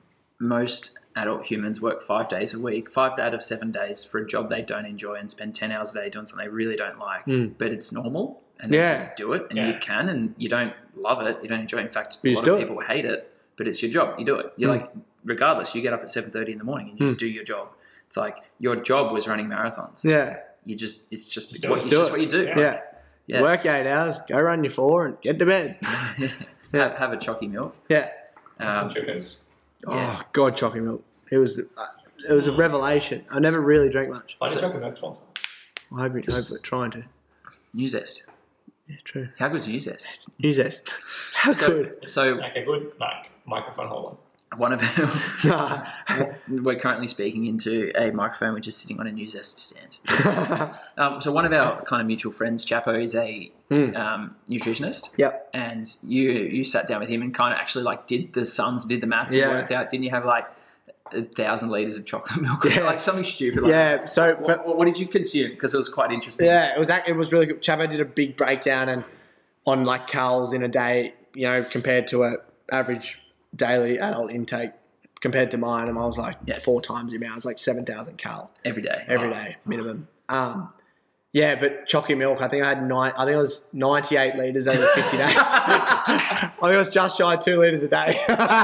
most adult humans work five days a week, five out of seven days for a job they don't enjoy and spend ten hours a day doing something they really don't like.
Mm.
But it's normal and
Yeah.
they just do it and
Yeah.
you can and you don't love it. You don't enjoy it. In fact,
You
a
just
lot of
do it.
people hate it, but it's your job. You do it. You're
Mm.
like, regardless, you get up at seven thirty in the morning and you just do your job. It's like your job was running marathons.
Yeah.
You just, it's just,
Just do
what,
it.
it's
Do
just
it.
what you do.
Yeah.
Yeah.
Yeah.
Work eight hours, go run your four, and get to bed.
have, have a chalky milk.
Yeah.
Um,
Some chickens.
Yeah.
Oh God, chocolate milk. It was uh, it was a revelation. I never really drank much.
Why do
So-
chocolate milk sponsor?
I hope it, hope it trying to.
New Zest.
Yeah, true.
How good's New Zest?
New Zest. How
So,
good.
so
Like a good like microphone holder.
one of our,
Nah.
we're currently speaking into a microphone which is sitting on a New Zest stand. Um, so one of our kind of mutual friends, Chapo, is a
Mm.
um, nutritionist.
Yep.
And you you sat down with him and kind of actually like did the sums, did the maths,
Yeah.
and worked out. Didn't you have like a thousand liters of chocolate milk or
Yeah.
like something stupid? Like
Yeah.
that?
So,
What,
but
what, what did you consume? Because it was quite interesting.
yeah, it was act- it was really good. Chavo did a big breakdown and on like calories in a day, you know, compared to a average daily adult intake compared to mine, and I was like
Yeah.
four times the amount. I was like seven thousand cal
Every day.
every day minimum. Um, yeah, but chocolate milk, I think I had nine. I think it was ninety-eight liters over fifty days. I think it was just shy of two liters a day.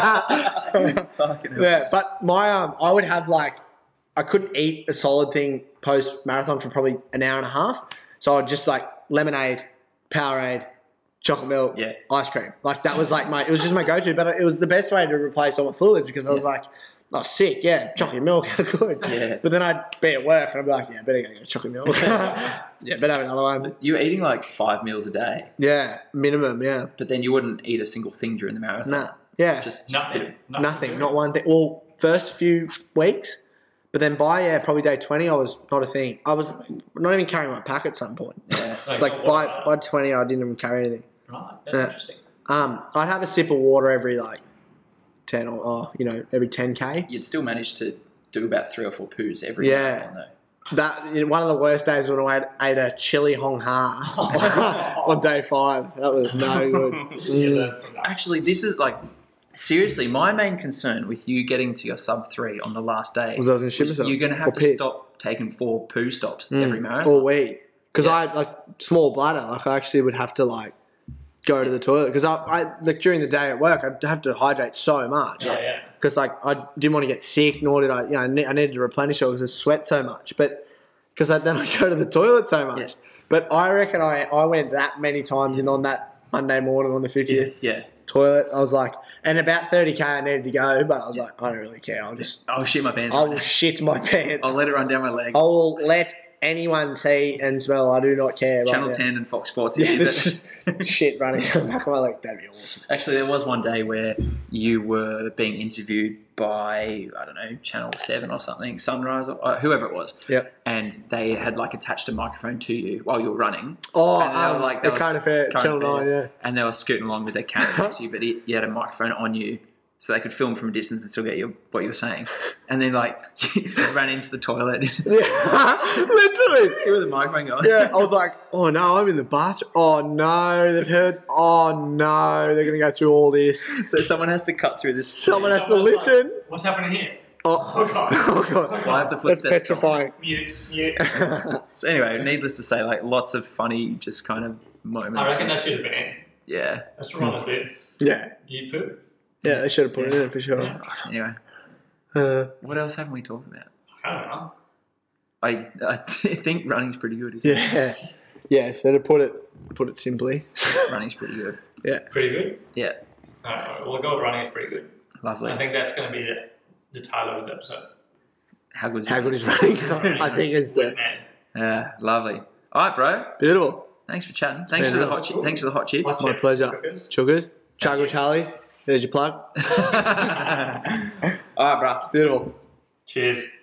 Fucking hell.
Yeah, but my um, I would have like, I couldn't eat a solid thing post marathon for probably an hour and a half. So I'd just like lemonade, Powerade, chocolate milk,
Yeah.
ice cream. Like that was like my, it was just my go-to. But it was the best way to replace all my fluids because I was
Yeah.
like, oh sick, yeah, chocolate milk, good.
Yeah.
But then I'd be at work and I'd be like, yeah, I better go get chocolate milk. yeah, better have another one.
You were eating like five meals a day,
Yeah, minimum, yeah.
but then you wouldn't eat a single thing during the marathon.
Nah, yeah.
Just, just
Nothing.
Nothing, not one thing. Well, first few weeks, but then by yeah, probably day twenty, I was not a thing. I was not even carrying my pack at some point.
Yeah.
Like by by twenty, I didn't even carry anything.
Right, that's
Yeah.
interesting.
Um, I'd have a sip of water every like ten or oh, you know, every ten k.
You'd still manage to do about three or four poos every
Yeah.
marathon though.
That you know, one of the worst days when I ate a chili hong ha on day five. That was no good.
You
Mm.
learn from that.
Actually, this is like seriously my main concern with you getting to your sub three on the last day.
Was I was gonna shit
was
myself
You're going to
or
have to
piss.
stop taking four poo stops
Mm.
every marathon.
Or we, because
Yeah.
I had like small bladder. Like I actually would have to like go to the toilet because I, I like during the day at work I'd have to hydrate so much.
Yeah, yeah.
Because like I didn't want to get sick, nor did I. You know, I ne- I needed to replenish it because I sweat so much. But because then I go to the toilet so much.
Yeah.
But I reckon I, I went that many times in on that Monday morning on the fiftieth
Yeah.
toilet. I was like, and about thirty k I needed to go, but I was like, I don't really care. I'll just
I'll shit my pants.
I
right
will
now.
shit my pants.
I'll let it run down my leg.
I will let anyone see and smell. I do not care.
Channel
right now.
ten and Fox Sports.
Yeah,
did
this
that.
is shit running down the back of my leg. That'd be awesome.
Actually, there was one day where you were being interviewed by, I don't know, Channel seven or something, Sunrise, or uh, whoever it was.
Yep.
And they had like attached a microphone to you while you were running.
Oh,
And they were
um,
like,
the
that was
Current Affair,
Current
Channel
Affair.
nine, yeah.
And they were scooting along with their camera next to you, but you had a microphone on you so they could film from a distance and still get you what you were saying. And then like you ran into the toilet.
Yeah, literally.
Still with the microphone going.
Yeah, I was like, oh no, I'm in the bathroom. Oh no, they've heard. Oh no, they're going to go through all this.
But someone has to cut through this.
Someone has to
Someone's
listen.
like, what's happening here?
Oh,
Oh, God.
oh god.
Why have the
That's
footsteps stopped?
petrifying.
Mute, mute.
So anyway, needless to say, like lots of funny, just kind of moments.
I reckon that should have been in.
Yeah.
That's what Ronald did.
Yeah,
You poop.
yeah, they should have put it in for sure.
Yeah.
Anyway,
Uh,
what else haven't we talked about?
I don't know.
I I think running's pretty good. Isn't
yeah, yeah. So to put it put it simply,
it? Running's pretty good.
yeah.
Pretty good.
Yeah.
Alright, we'll go with running is pretty good.
Lovely.
I think that's going to be the, the title of this episode.
How good is
How
it?
good is running? I think it's the
Man.
Yeah, lovely. All right, bro.
beautiful.
Thanks for chatting. Thanks
Yeah,
for the
no,
hot.
that's
Chi-
cool.
thanks for the hot chips.
Hot
My
chips,
pleasure.
Chuckers.
Sugars, Chugger Charlies. There's your plug.
All right, bro.
Beautiful.
Cheers.